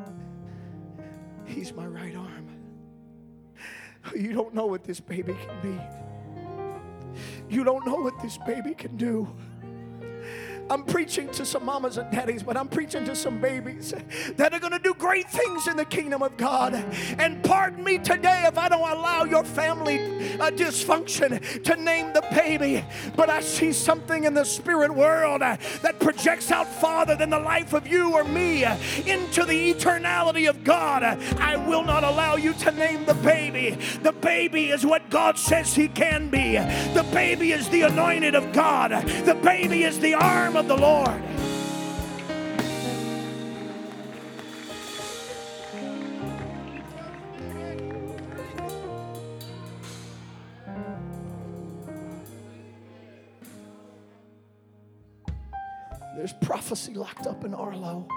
He's my right arm. You don't know what this baby can be. You don't know what this baby can do. I'm preaching to some mamas and daddies, but I'm preaching to some babies that are going to do great things in the kingdom of God. And pardon me today if I don't allow your family dysfunction to name the baby, but I see something in the spirit world that projects out farther than the life of you or me into the eternality of God. I will not allow you to name the baby. The baby is what God says he can be. The baby is the anointed of God. The baby is the arm of the Lord. There's prophecy locked up in Arlo.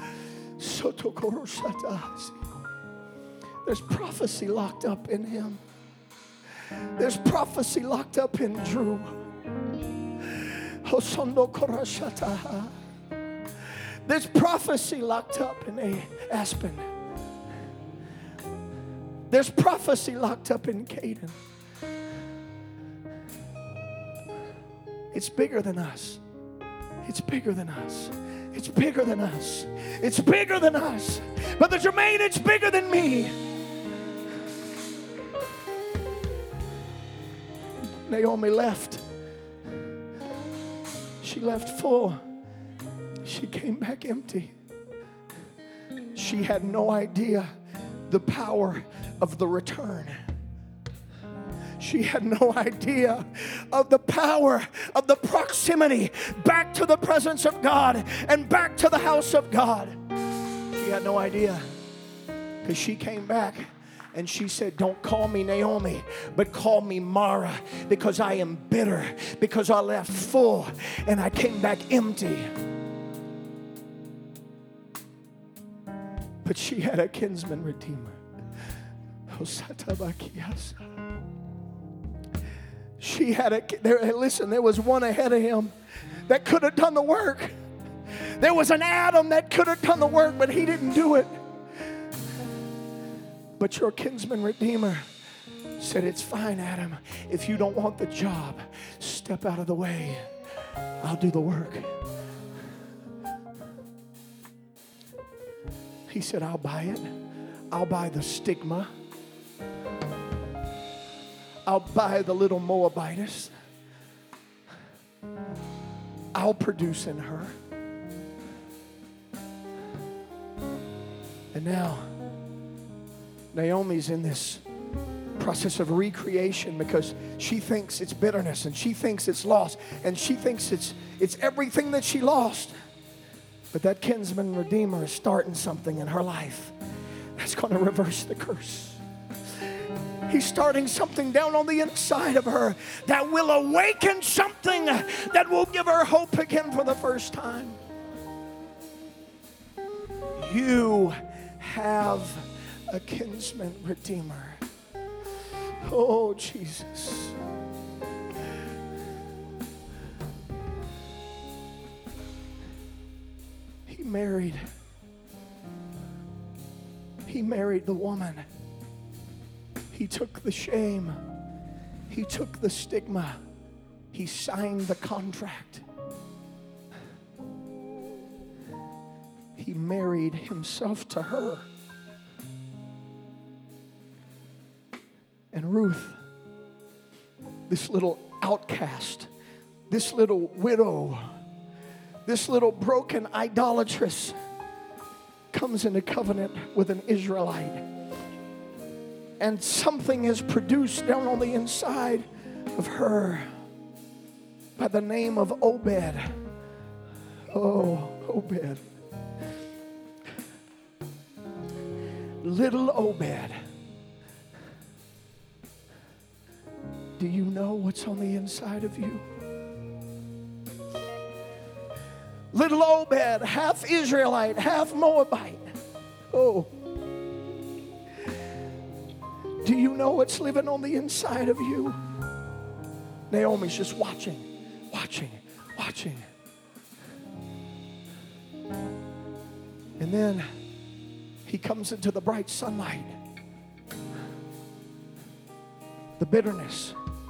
There's prophecy locked up in him. There's prophecy locked up in Drew. There's prophecy locked up in Aspen. There's prophecy locked up in Caden. It's bigger than us. It's bigger than us. It's bigger than us. It's bigger than us. Brother Jermaine, it's bigger than me. Naomi left. She left full. She came back empty. She had no idea the power of the return. She had no idea of the power of the proximity back to the presence of God and back to the house of God. She had no idea, because she came back and she said, don't call me Naomi, but call me Mara, because I am bitter, because I left full and I came back empty. But she had a kinsman redeemer. She had there was one ahead of him that could have done the work. There was an Adam that could have done the work, but he didn't do it. But your kinsman redeemer said, it's fine, Adam. If you don't want the job, step out of the way. I'll do the work. He said, I'll buy it. I'll buy the stigma. I'll buy the little Moabitess. I'll produce in her. And now, Naomi's in this process of recreation because she thinks it's bitterness and she thinks it's loss and she thinks it's everything that she lost. But that kinsman redeemer is starting something in her life that's going to reverse the curse. He's starting something down on the inside of her that will awaken something that will give her hope again for the first time. You have a kinsman redeemer. Oh, Jesus. He married the woman. He took the shame. He took the stigma. He signed the contract. He married himself to her. And Ruth, this little outcast, this little widow, this little broken idolatress, comes into covenant with an Israelite. And something is produced down on the inside of her by the name of Obed. Oh, Obed. Little Obed. Do you know what's on the inside of you? Little Obed, half Israelite, half Moabite. Oh. Do you know what's living on the inside of you? Naomi's just watching. And then he comes into the bright sunlight. The bitterness,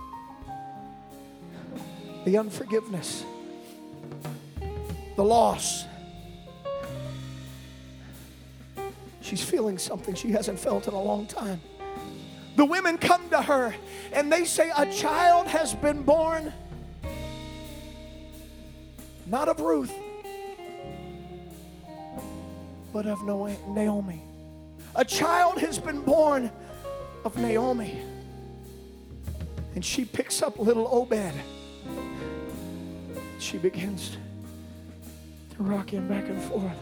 the unforgiveness, the loss. She's feeling something she hasn't felt in a long time. The women come to her and they say, a child has been born, not of Ruth, but of Naomi. A child has been born of Naomi. And she picks up little Obed. She begins to rock him back and forth.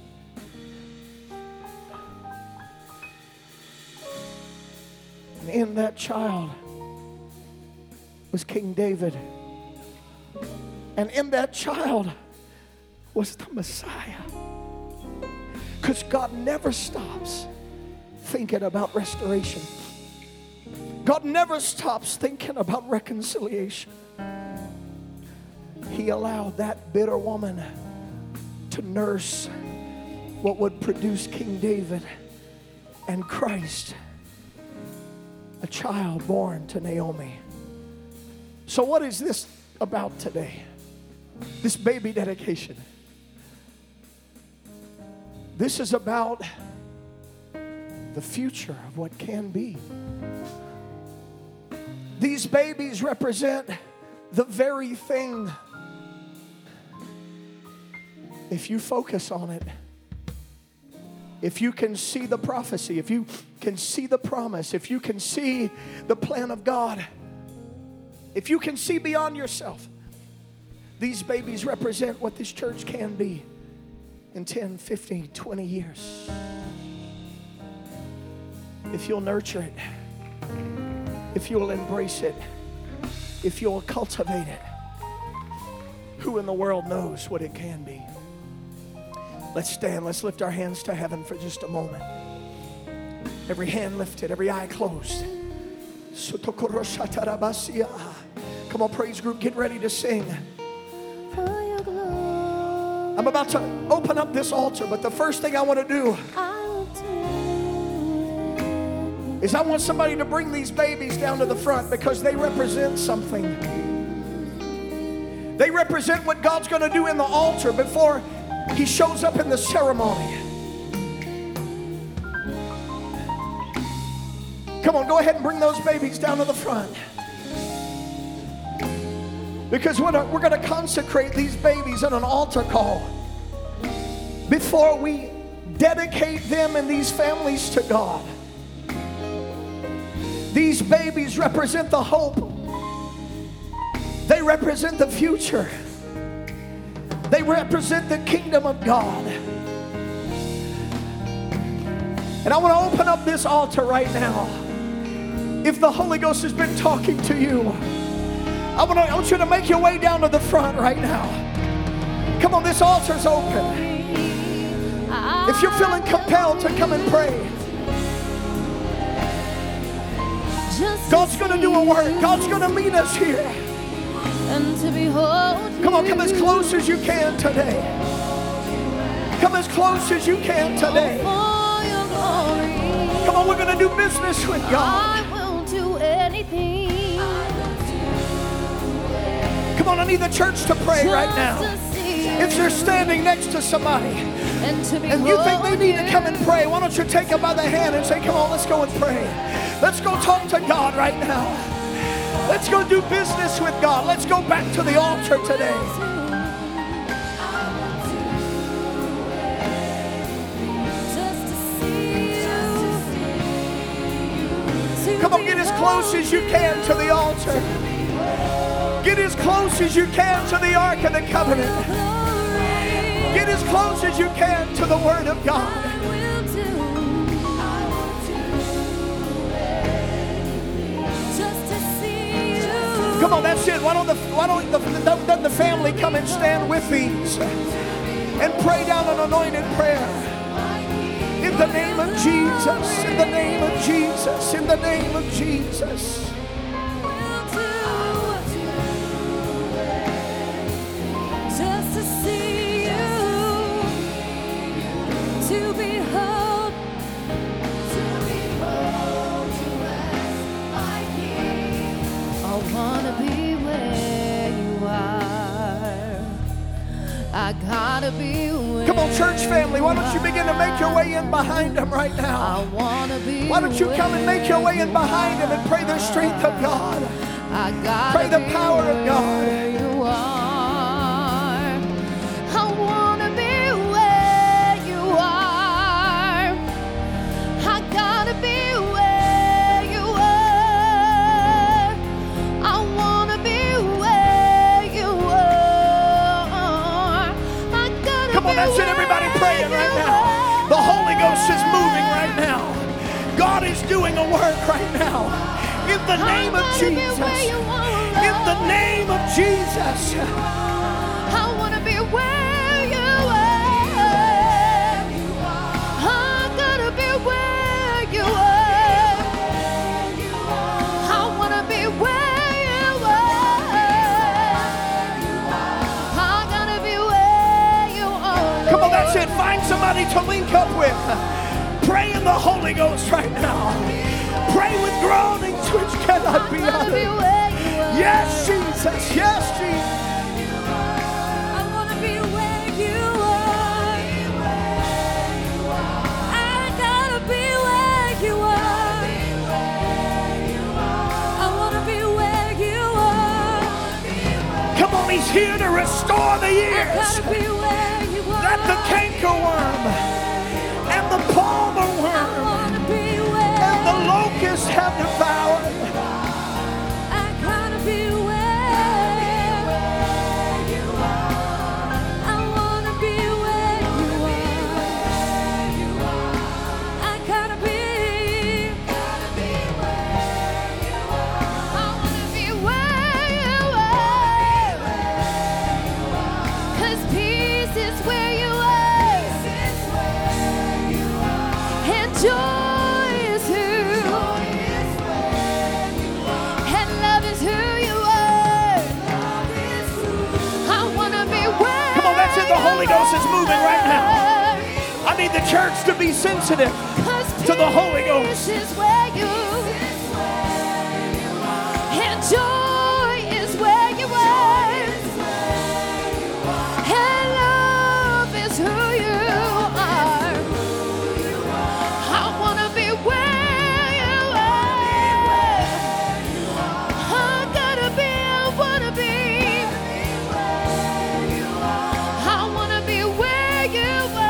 And in that child was King David. And in that child was the Messiah. Because God never stops thinking about restoration. God never stops thinking about reconciliation. He allowed that bitter woman to nurse what would produce King David and Christ, a child born to Naomi. So what is this about today? This baby dedication. This is about the future of what can be. These babies represent the very thing. If you focus on it, if you can see the prophecy, if you can see the promise, if you can see the plan of God, if you can see beyond yourself, these babies represent what this church can be in 10, 15, 20 years. If you'll nurture it, if you'll embrace it, if you'll cultivate it, who in the world knows what it can be? Let's stand. Let's lift our hands to heaven for just a moment. Every hand lifted, every eye closed. Come on, praise group, get ready to sing. I'm about to open up this altar, but the first thing I want to do is I want somebody to bring these babies down to the front because they represent something. They represent what God's going to do in the altar before He shows up in the ceremony. Come on, go ahead and bring those babies down to the front. Because we're going to consecrate these babies in an altar call before we dedicate them and these families to God. These babies represent the hope. They represent the future. They represent the kingdom of God. And I want to open up this altar right now. If the Holy Ghost has been talking to you, I want you to make your way down to the front right now. Come on, this altar's open. If you're feeling compelled to come and pray, God's going to do a work. God's going to meet us here. Come on, come as close as you can today. Come as close as you can today. Come on, we're going to do business with God. I will do anything. Come on, I need the church to pray right now. If you're standing next to somebody and you think they need to come and pray, why don't you take them by the hand and say, come on, let's go and pray. Let's go talk to God right now. Let's go do business with God. Let's go back to the altar today. Come on, get as close as you can to the altar. Get as close as you can to the Ark of the Covenant. Get as close as you can to the Word of God. Come on, that's it. Why don't the family come and stand with these and pray down an anointed prayer? In the name of Jesus, in the name of Jesus, in the name of Jesus. Just to see you, to behold, I wanna be where you are. I gotta be where. Come on, church family, why don't you begin to make your way in behind them right now? I wanna be. Why don't you come and make your way in behind them and pray the strength of God? I gotta Pray the power of God. where you are. I wanna be where you are. I gotta be where you are. I wanna be where you are. I gotta Come on, that's it, everybody praying right now. The Holy Ghost is moving right now. God is doing a work right now. In the name of Jesus. In the name of Jesus. I wanna be where you are. I gotta be where you are. I wanna be where you are. I gotta be where you are. Come on, that's it. Find somebody to link up with. Pray in the Holy Ghost right now. Pray with groanings which cannot be uttered. Yes, Jesus. Yes, Jesus. I wanna be where you are. I gotta be where you are. I wanna be where you are. Come on, He's here to restore the I years gotta be where you are. that the cankerworm and the palmer I worm wanna be where and the locust have devoured. I gotta be where you are. I wanna be where you are. I gotta be where you are. I wanna be where you are. 'Cause peace is where you are. joy is who, and love is who you are. I want to be where. Come on, that's it. The Holy Ghost is moving right now. I need the church to be sensitive to the Holy Ghost. This is where you, and joy is where you are, and love is who you are. I want to be where you are. I gotta be, I wanna be. I wanna be where you are.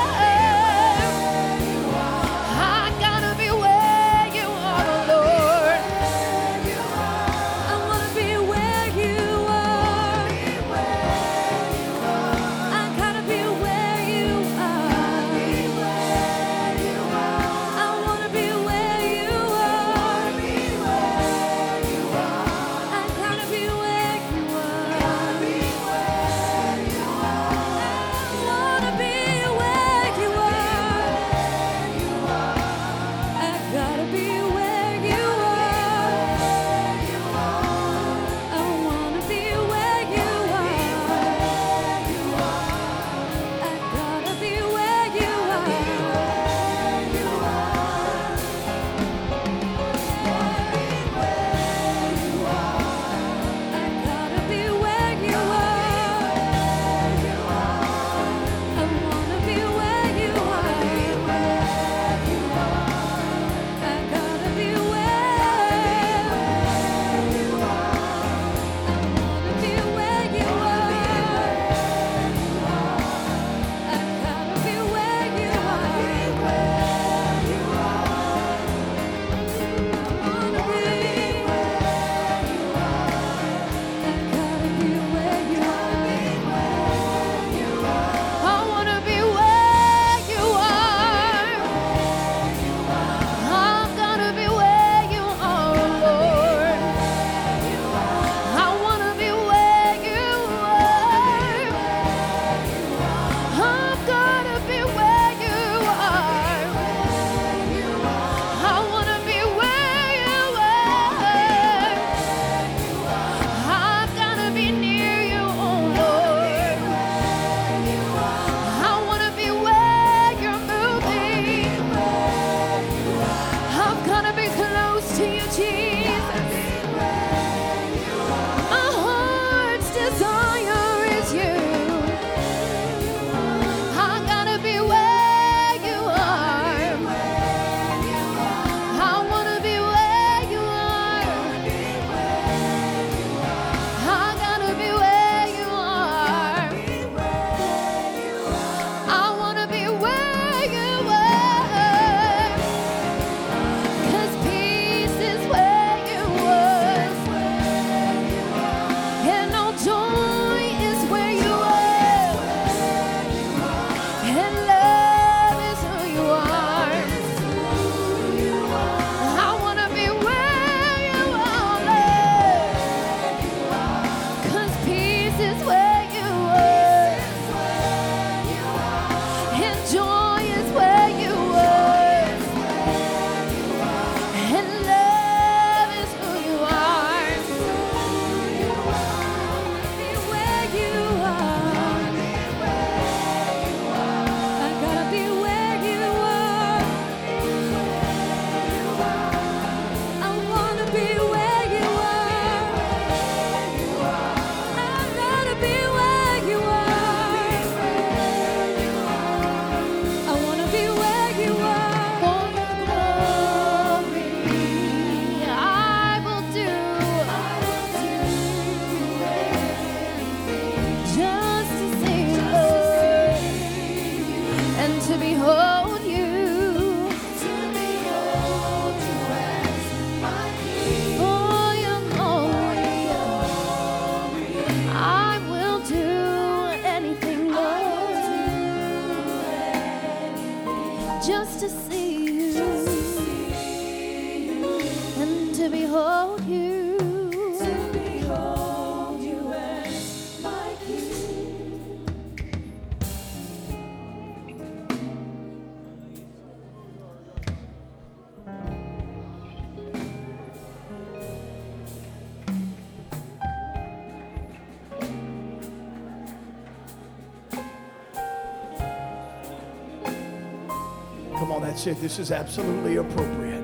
I gotta be where you are, Lord. I wanna be where you are. I gotta be where you are. I wanna be where you are. I gotta be where you are. I wanna be where you are. I gotta be where you are. I wanna be where you are. I gotta be where you are. I gotta be where you are. I wanna be where you are. I gotta be where. I wanna be where you are. I gotta be where you are. I wanna be where you are. I gotta be where you are, Lord. I wanna be where you are. I've gotta be where you are. I wanna be where you are. I've gotta be near you, oh Lord. I wanna be where you're moving. I've gotta be close to you, Jesus. My heart's desire is you. I gotta be where you are. I wanna be where you are. I gotta be where you are. I wanna be where you are. 'Cause peace is where you are. And all joy is where you are. And love is who you are. I wanna be where you are, Lord. 'Cause peace is where you are. And joy is where you are. And love is who you are. Be where you are. I gotta be where you are. I wanna be where you are. I gotta be where you are. I wanna be where you are. For your glory, I will do just to see you, Lord, and to behold you. For your glory, I will do anything, Lord, just to see you and to behold you. Come on, that's it. This is absolutely appropriate.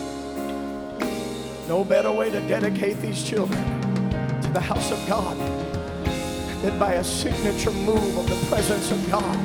No better way to dedicate these children to the house of God than by a signature move of the presence of God.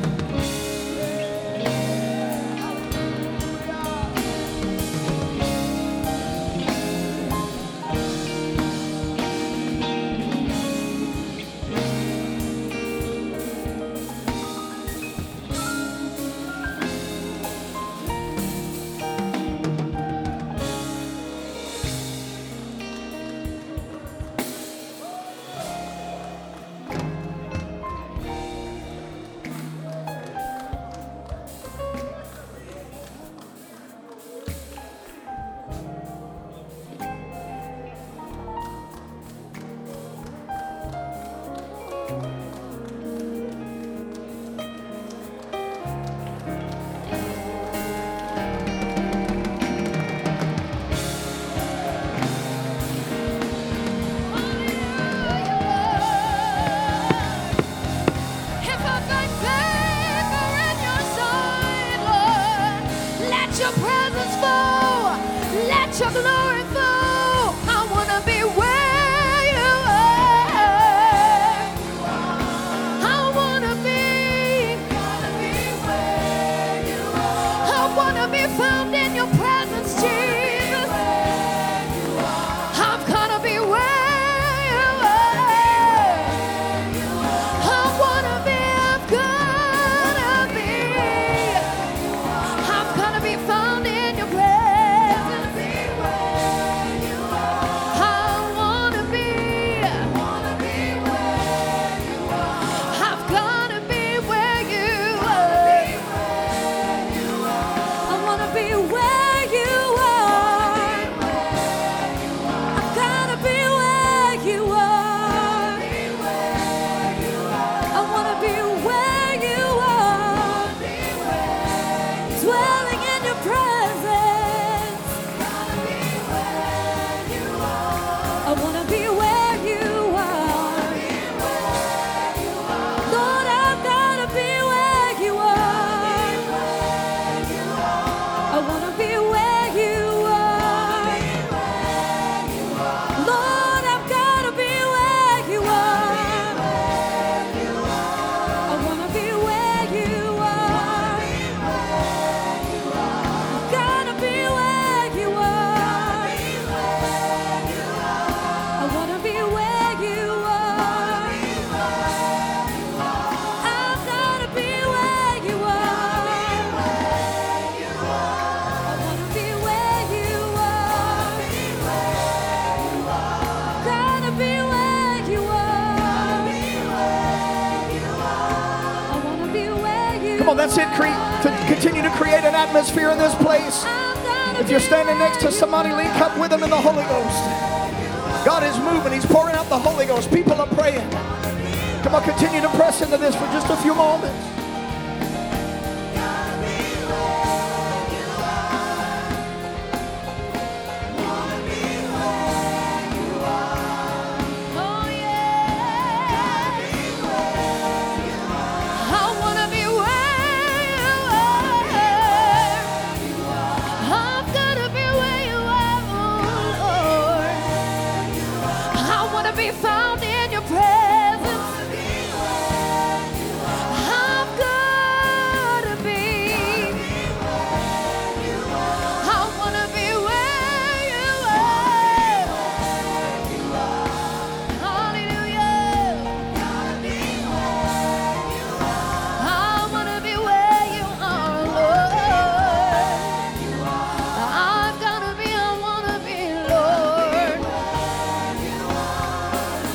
Your glory fall. I wanna be where you are. I wanna be where you are. I wanna be found in your presence, Jesus. I've gotta be where you are. I wanna be, I've gotta be found in your presence. Come on, that's it. Continue to create an atmosphere in this place. If you're standing next to somebody, link up with them in the Holy Ghost. God is moving. He's pouring out the Holy Ghost. People are praying. Come on, continue to press into this for just a few moments. Found in your presence. I've gotta be. I wanna be where you are. Hallelujah. I wanna be where you are, Lord. I've gotta be, I wanna be, Lord.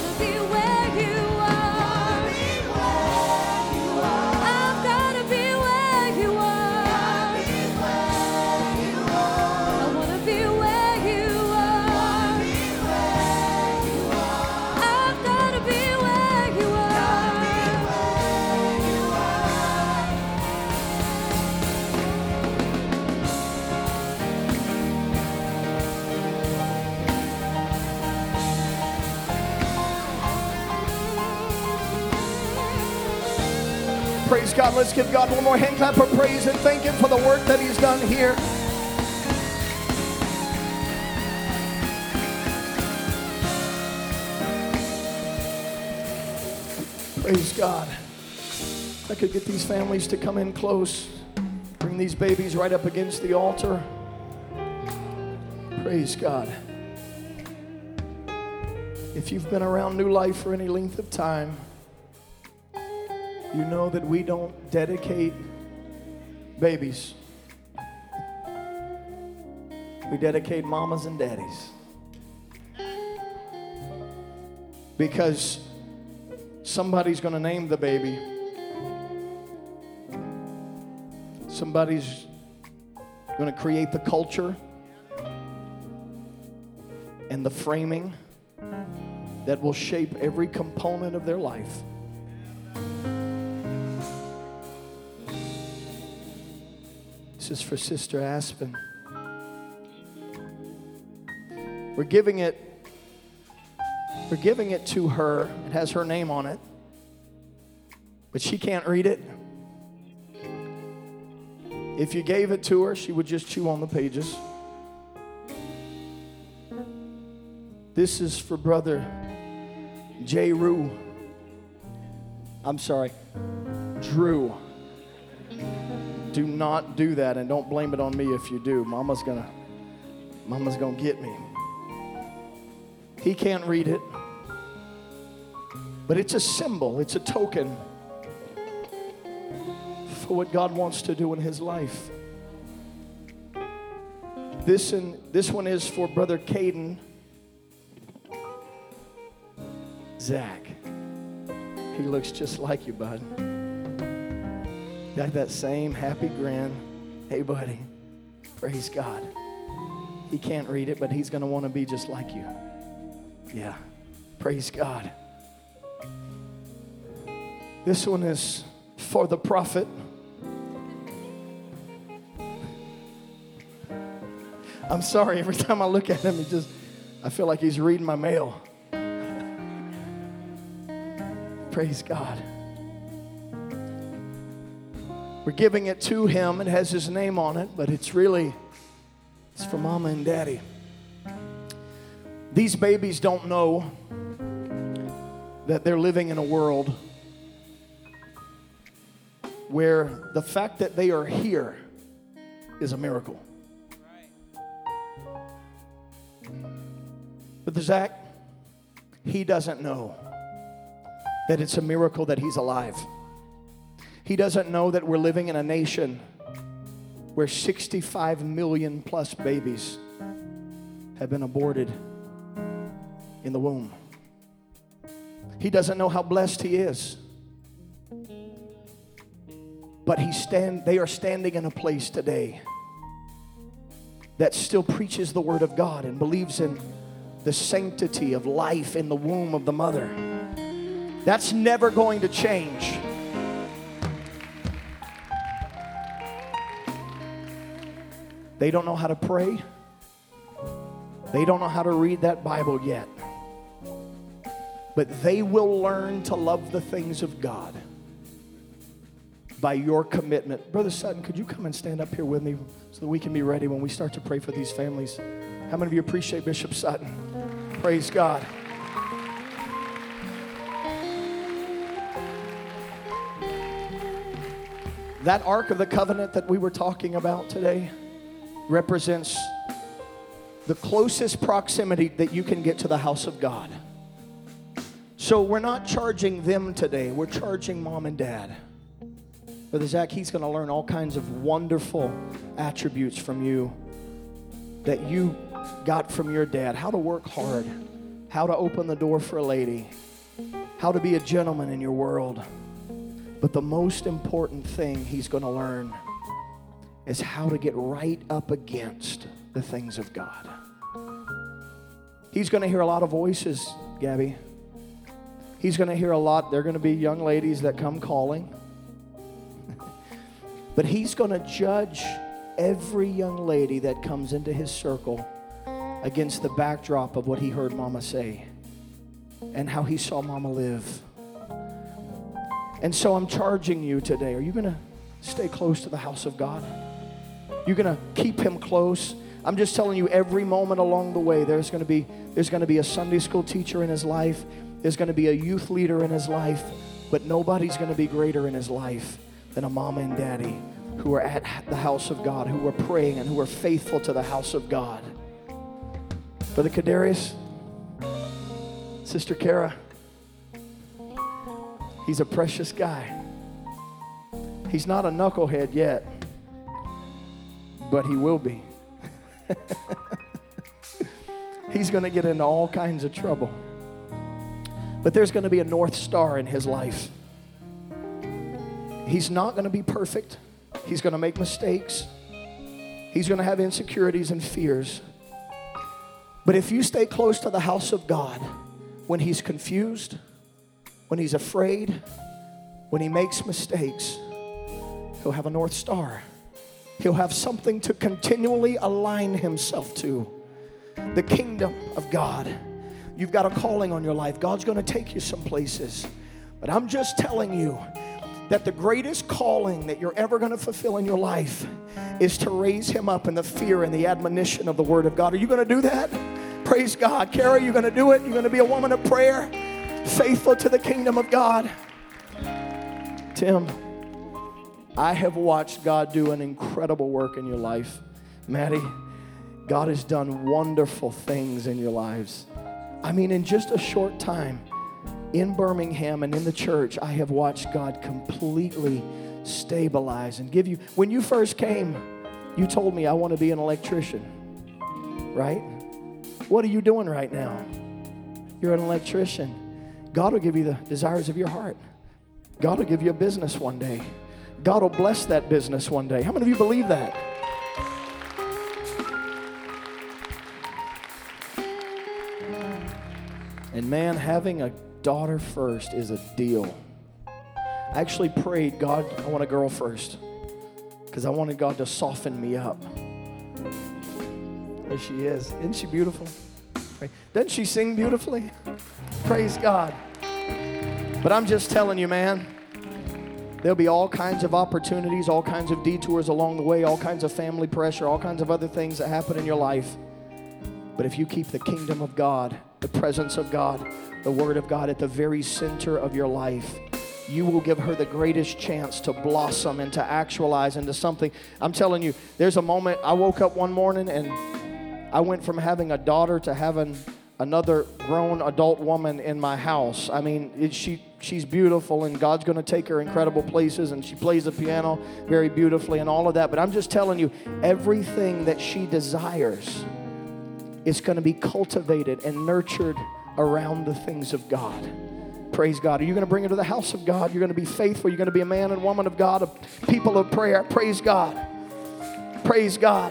Praise God. Let's give God one more hand clap of praise and thank Him for the work that He's done here. Praise God. If I could get these families to come in close. Bring these babies right up against the altar. Praise God. If you've been around New Life for any length of time, you know that we don't dedicate babies. We dedicate mamas and daddies. Because somebody's going to name the baby. Somebody's going to create the culture and the framing that will shape every component of their life. This is for Sister Aspen. We're giving it to her. It has her name on it, but she can't read it. If you gave it to her, she would just chew on the pages. This is for Brother J. Rue. I'm sorry, Drew. Do not do that, and don't blame it on me if you do. Mama's gonna get me. He can't read it, but it's a symbol, it's a token for what God wants to do in his life. This one is for Brother Caden Zach. He looks just like you, bud. Got that same happy grin. Hey, buddy. Praise God. He can't read it, but he's going to want to be just like you. Yeah. Praise God. This one is for the prophet. I'm sorry, every time I look at him, I feel like he's reading my mail. Praise God. We're giving it to him. It has his name on it, but it's for Mama and Daddy. These babies don't know that they're living in a world where the fact that they are here is a miracle. But Zach, he doesn't know that it's a miracle that he's alive. He doesn't know that we're living in a nation where 65 million plus babies have been aborted in the womb. He doesn't know how blessed he is. But they are standing in a place today that still preaches the word of God and believes in the sanctity of life in the womb of the mother. That's never going to change. They don't know how to pray. They don't know how to read that Bible yet. But they will learn to love the things of God by your commitment. Brother Sutton, could you come and stand up here with me so that we can be ready when we start to pray for these families? How many of you appreciate Bishop Sutton? Praise God. That Ark of the Covenant that we were talking about today represents the closest proximity that you can get to the house of God. So we're not charging them today. We're charging Mom and Dad. Brother Zach, he's going to learn all kinds of wonderful attributes from you that you got from your dad. How to work hard. How to open the door for a lady. How to be a gentleman in your world. But the most important thing he's going to learn is how to get right up against the things of God. He's going to hear a lot of voices, Gabby. He's going to hear a lot. There are going to be young ladies that come calling. But he's going to judge every young lady that comes into his circle against the backdrop of what he heard Mama say and how he saw Mama live. And so I'm charging you today. Are you going to stay close to the house of God? You're going to keep him close? I'm just telling you, every moment along the way, there's going to be a Sunday school teacher in his life. There's going to be a youth leader in his life. But nobody's going to be greater in his life than a mama and daddy who are at the house of God, who are praying and who are faithful to the house of God. Brother Kadarius, Sister Kara, he's a precious guy. He's not a knucklehead yet, but he will be. He's going to get into all kinds of trouble. But there's going to be a North Star in his life. He's not going to be perfect. He's going to make mistakes. He's going to have insecurities and fears. But if you stay close to the house of God, when he's confused, when he's afraid, when he makes mistakes, he'll have a North Star. He'll have something to continually align himself to. The kingdom of God. You've got a calling on your life. God's going to take you some places. But I'm just telling you that the greatest calling that you're ever going to fulfill in your life is to raise him up in the fear and the admonition of the Word of God. Are you going to do that? Praise God. Kara, you're going to do it? You're going to be a woman of prayer, faithful to the kingdom of God? Tim, I have watched God do an incredible work in your life. Maddie, God has done wonderful things in your lives. I mean, in just a short time, in Birmingham and in the church, I have watched God completely stabilize and give you. When you first came, you told me, I want to be an electrician, right? What are you doing right now? You're an electrician. God will give you the desires of your heart. God will give you a business one day. God will bless that business one day. How many of you believe that? And man, having a daughter first is a deal. I actually prayed, God, I want a girl first, because I wanted God to soften me up. There she is. Isn't she beautiful? Doesn't she sing beautifully? Praise God. But I'm just telling you, man, there'll be all kinds of opportunities, all kinds of detours along the way, all kinds of family pressure, all kinds of other things that happen in your life. But if you keep the kingdom of God, the presence of God, the Word of God at the very center of your life, you will give her the greatest chance to blossom and to actualize into something. I'm telling you, there's a moment, I woke up one morning and I went from having a daughter to having another grown adult woman in my house. I mean, she's beautiful, and God's going to take her incredible places, and she plays the piano very beautifully and all of that. But I'm just telling you, everything that she desires is going to be cultivated and nurtured around the things of God. Praise God. Are you going to bring her to the house of God? You're going to be faithful. You're going to be a man and woman of God, a people of prayer. Praise God. Praise God.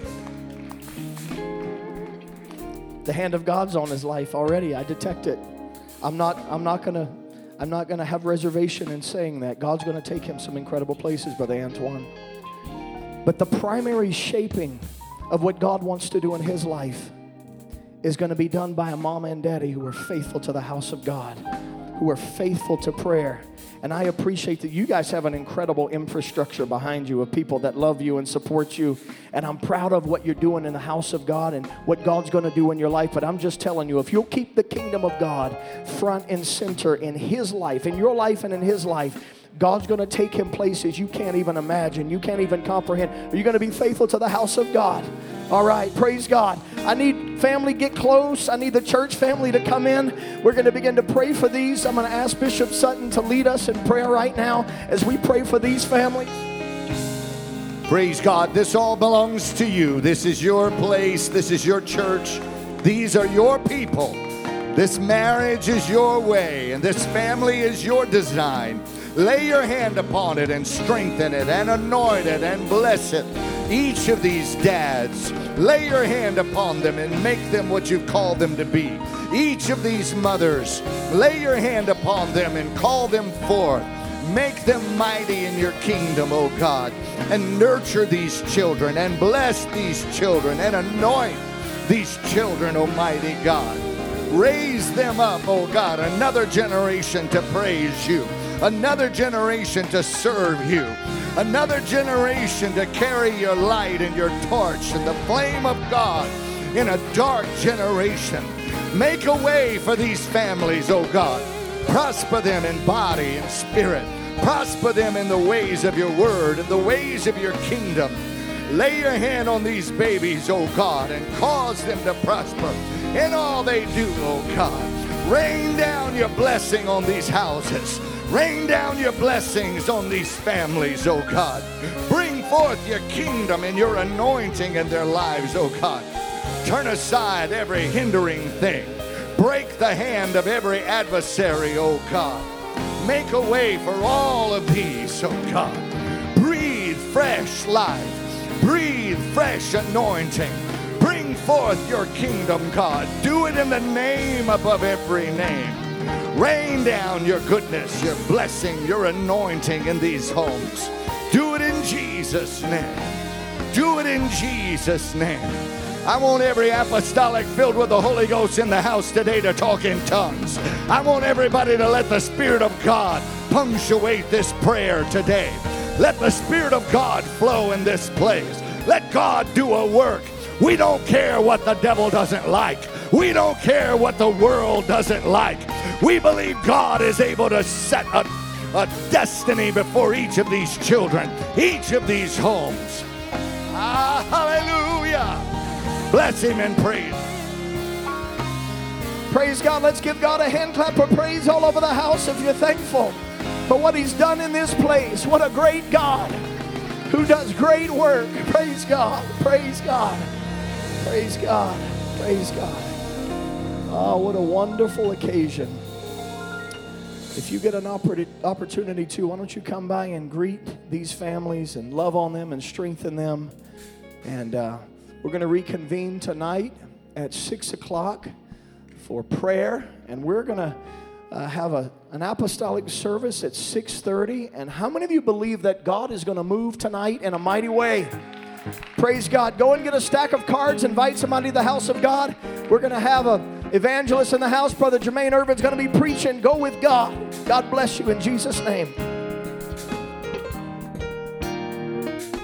The hand of God's on his life already. I detect it. I'm not going to have reservation in saying that. God's going to take him some incredible places, Brother Antoine. But the primary shaping of what God wants to do in his life is going to be done by a mama and daddy who are faithful to the house of God, who are faithful to prayer. And I appreciate that you guys have an incredible infrastructure behind you of people that love you and support you. And I'm proud of what you're doing in the house of God and what God's going to do in your life. But I'm just telling you, if you'll keep the kingdom of God front and center in his life, in your life and in his life, God's going to take him places you can't even imagine, you can't even comprehend. Are you going to be faithful to the house of God? All right, praise God. I need family, get close. I need the church family to come in. We're going to begin to pray for these. I'm going to ask Bishop Sutton to lead us in prayer right now as we pray for these families. Praise God. This all belongs to you. This is your place. This is your church. These are your people. This marriage is your way, and this family is your design. Lay your hand upon it and strengthen it and anoint it and bless it. Each of these dads, lay your hand upon them and make them what you've called them to be. Each of these mothers, lay your hand upon them and call them forth. Make them mighty in your kingdom, O God, and nurture these children and bless these children and anoint these children, Almighty God. Raise them up, O God, another generation to praise you. another generation to serve you, another generation to carry your light and your torch and the flame of God in a dark generation. Make a way for these families, oh God. Prosper them in body and spirit. Prosper them in the ways of your word and the ways of your kingdom. Lay your hand on these babies, oh God, and cause them to prosper in all they do, oh God. Rain down your blessing on these houses. Rain down your blessings on these families, oh God. Bring forth your kingdom and your anointing in their lives, oh God. Turn aside every hindering thing. Break the hand of every adversary, oh God. Make a way for all of these, oh God. Breathe fresh life. Breathe fresh anointing. Bring forth your kingdom, God. Do it in the name above every name. Rain down your goodness, your blessing, your anointing in these homes. Do it in Jesus' name. Do it in Jesus' name. I want every apostolic filled with the Holy Ghost in the house today to talk in tongues. I want everybody to let the Spirit of God punctuate this prayer today. Let the Spirit of God flow in this place. Let God do a work. We don't care what the devil doesn't like. We don't care what the world doesn't like. We believe God is able to set a destiny before each of these children, each of these homes. Hallelujah. Bless him and praise. Praise God. Let's give God a hand clap of praise all over the house if you're thankful for what he's done in this place. What a great God who does great work. Praise God. Praise God. Praise God. Praise God. Oh, what a wonderful occasion. If you get an opportunity to, why don't you come by and greet these families and love on them and strengthen them. And we're going to reconvene tonight at 6 o'clock for prayer. And we're going to have an apostolic service at 6:30. And how many of you believe that God is going to move tonight in a mighty way? Praise God. Go and get a stack of cards. Invite somebody to the house of God. We're going to have an evangelist in the house. Brother Jermaine Irvin's going to be preaching. Go with God. God bless you in Jesus' name.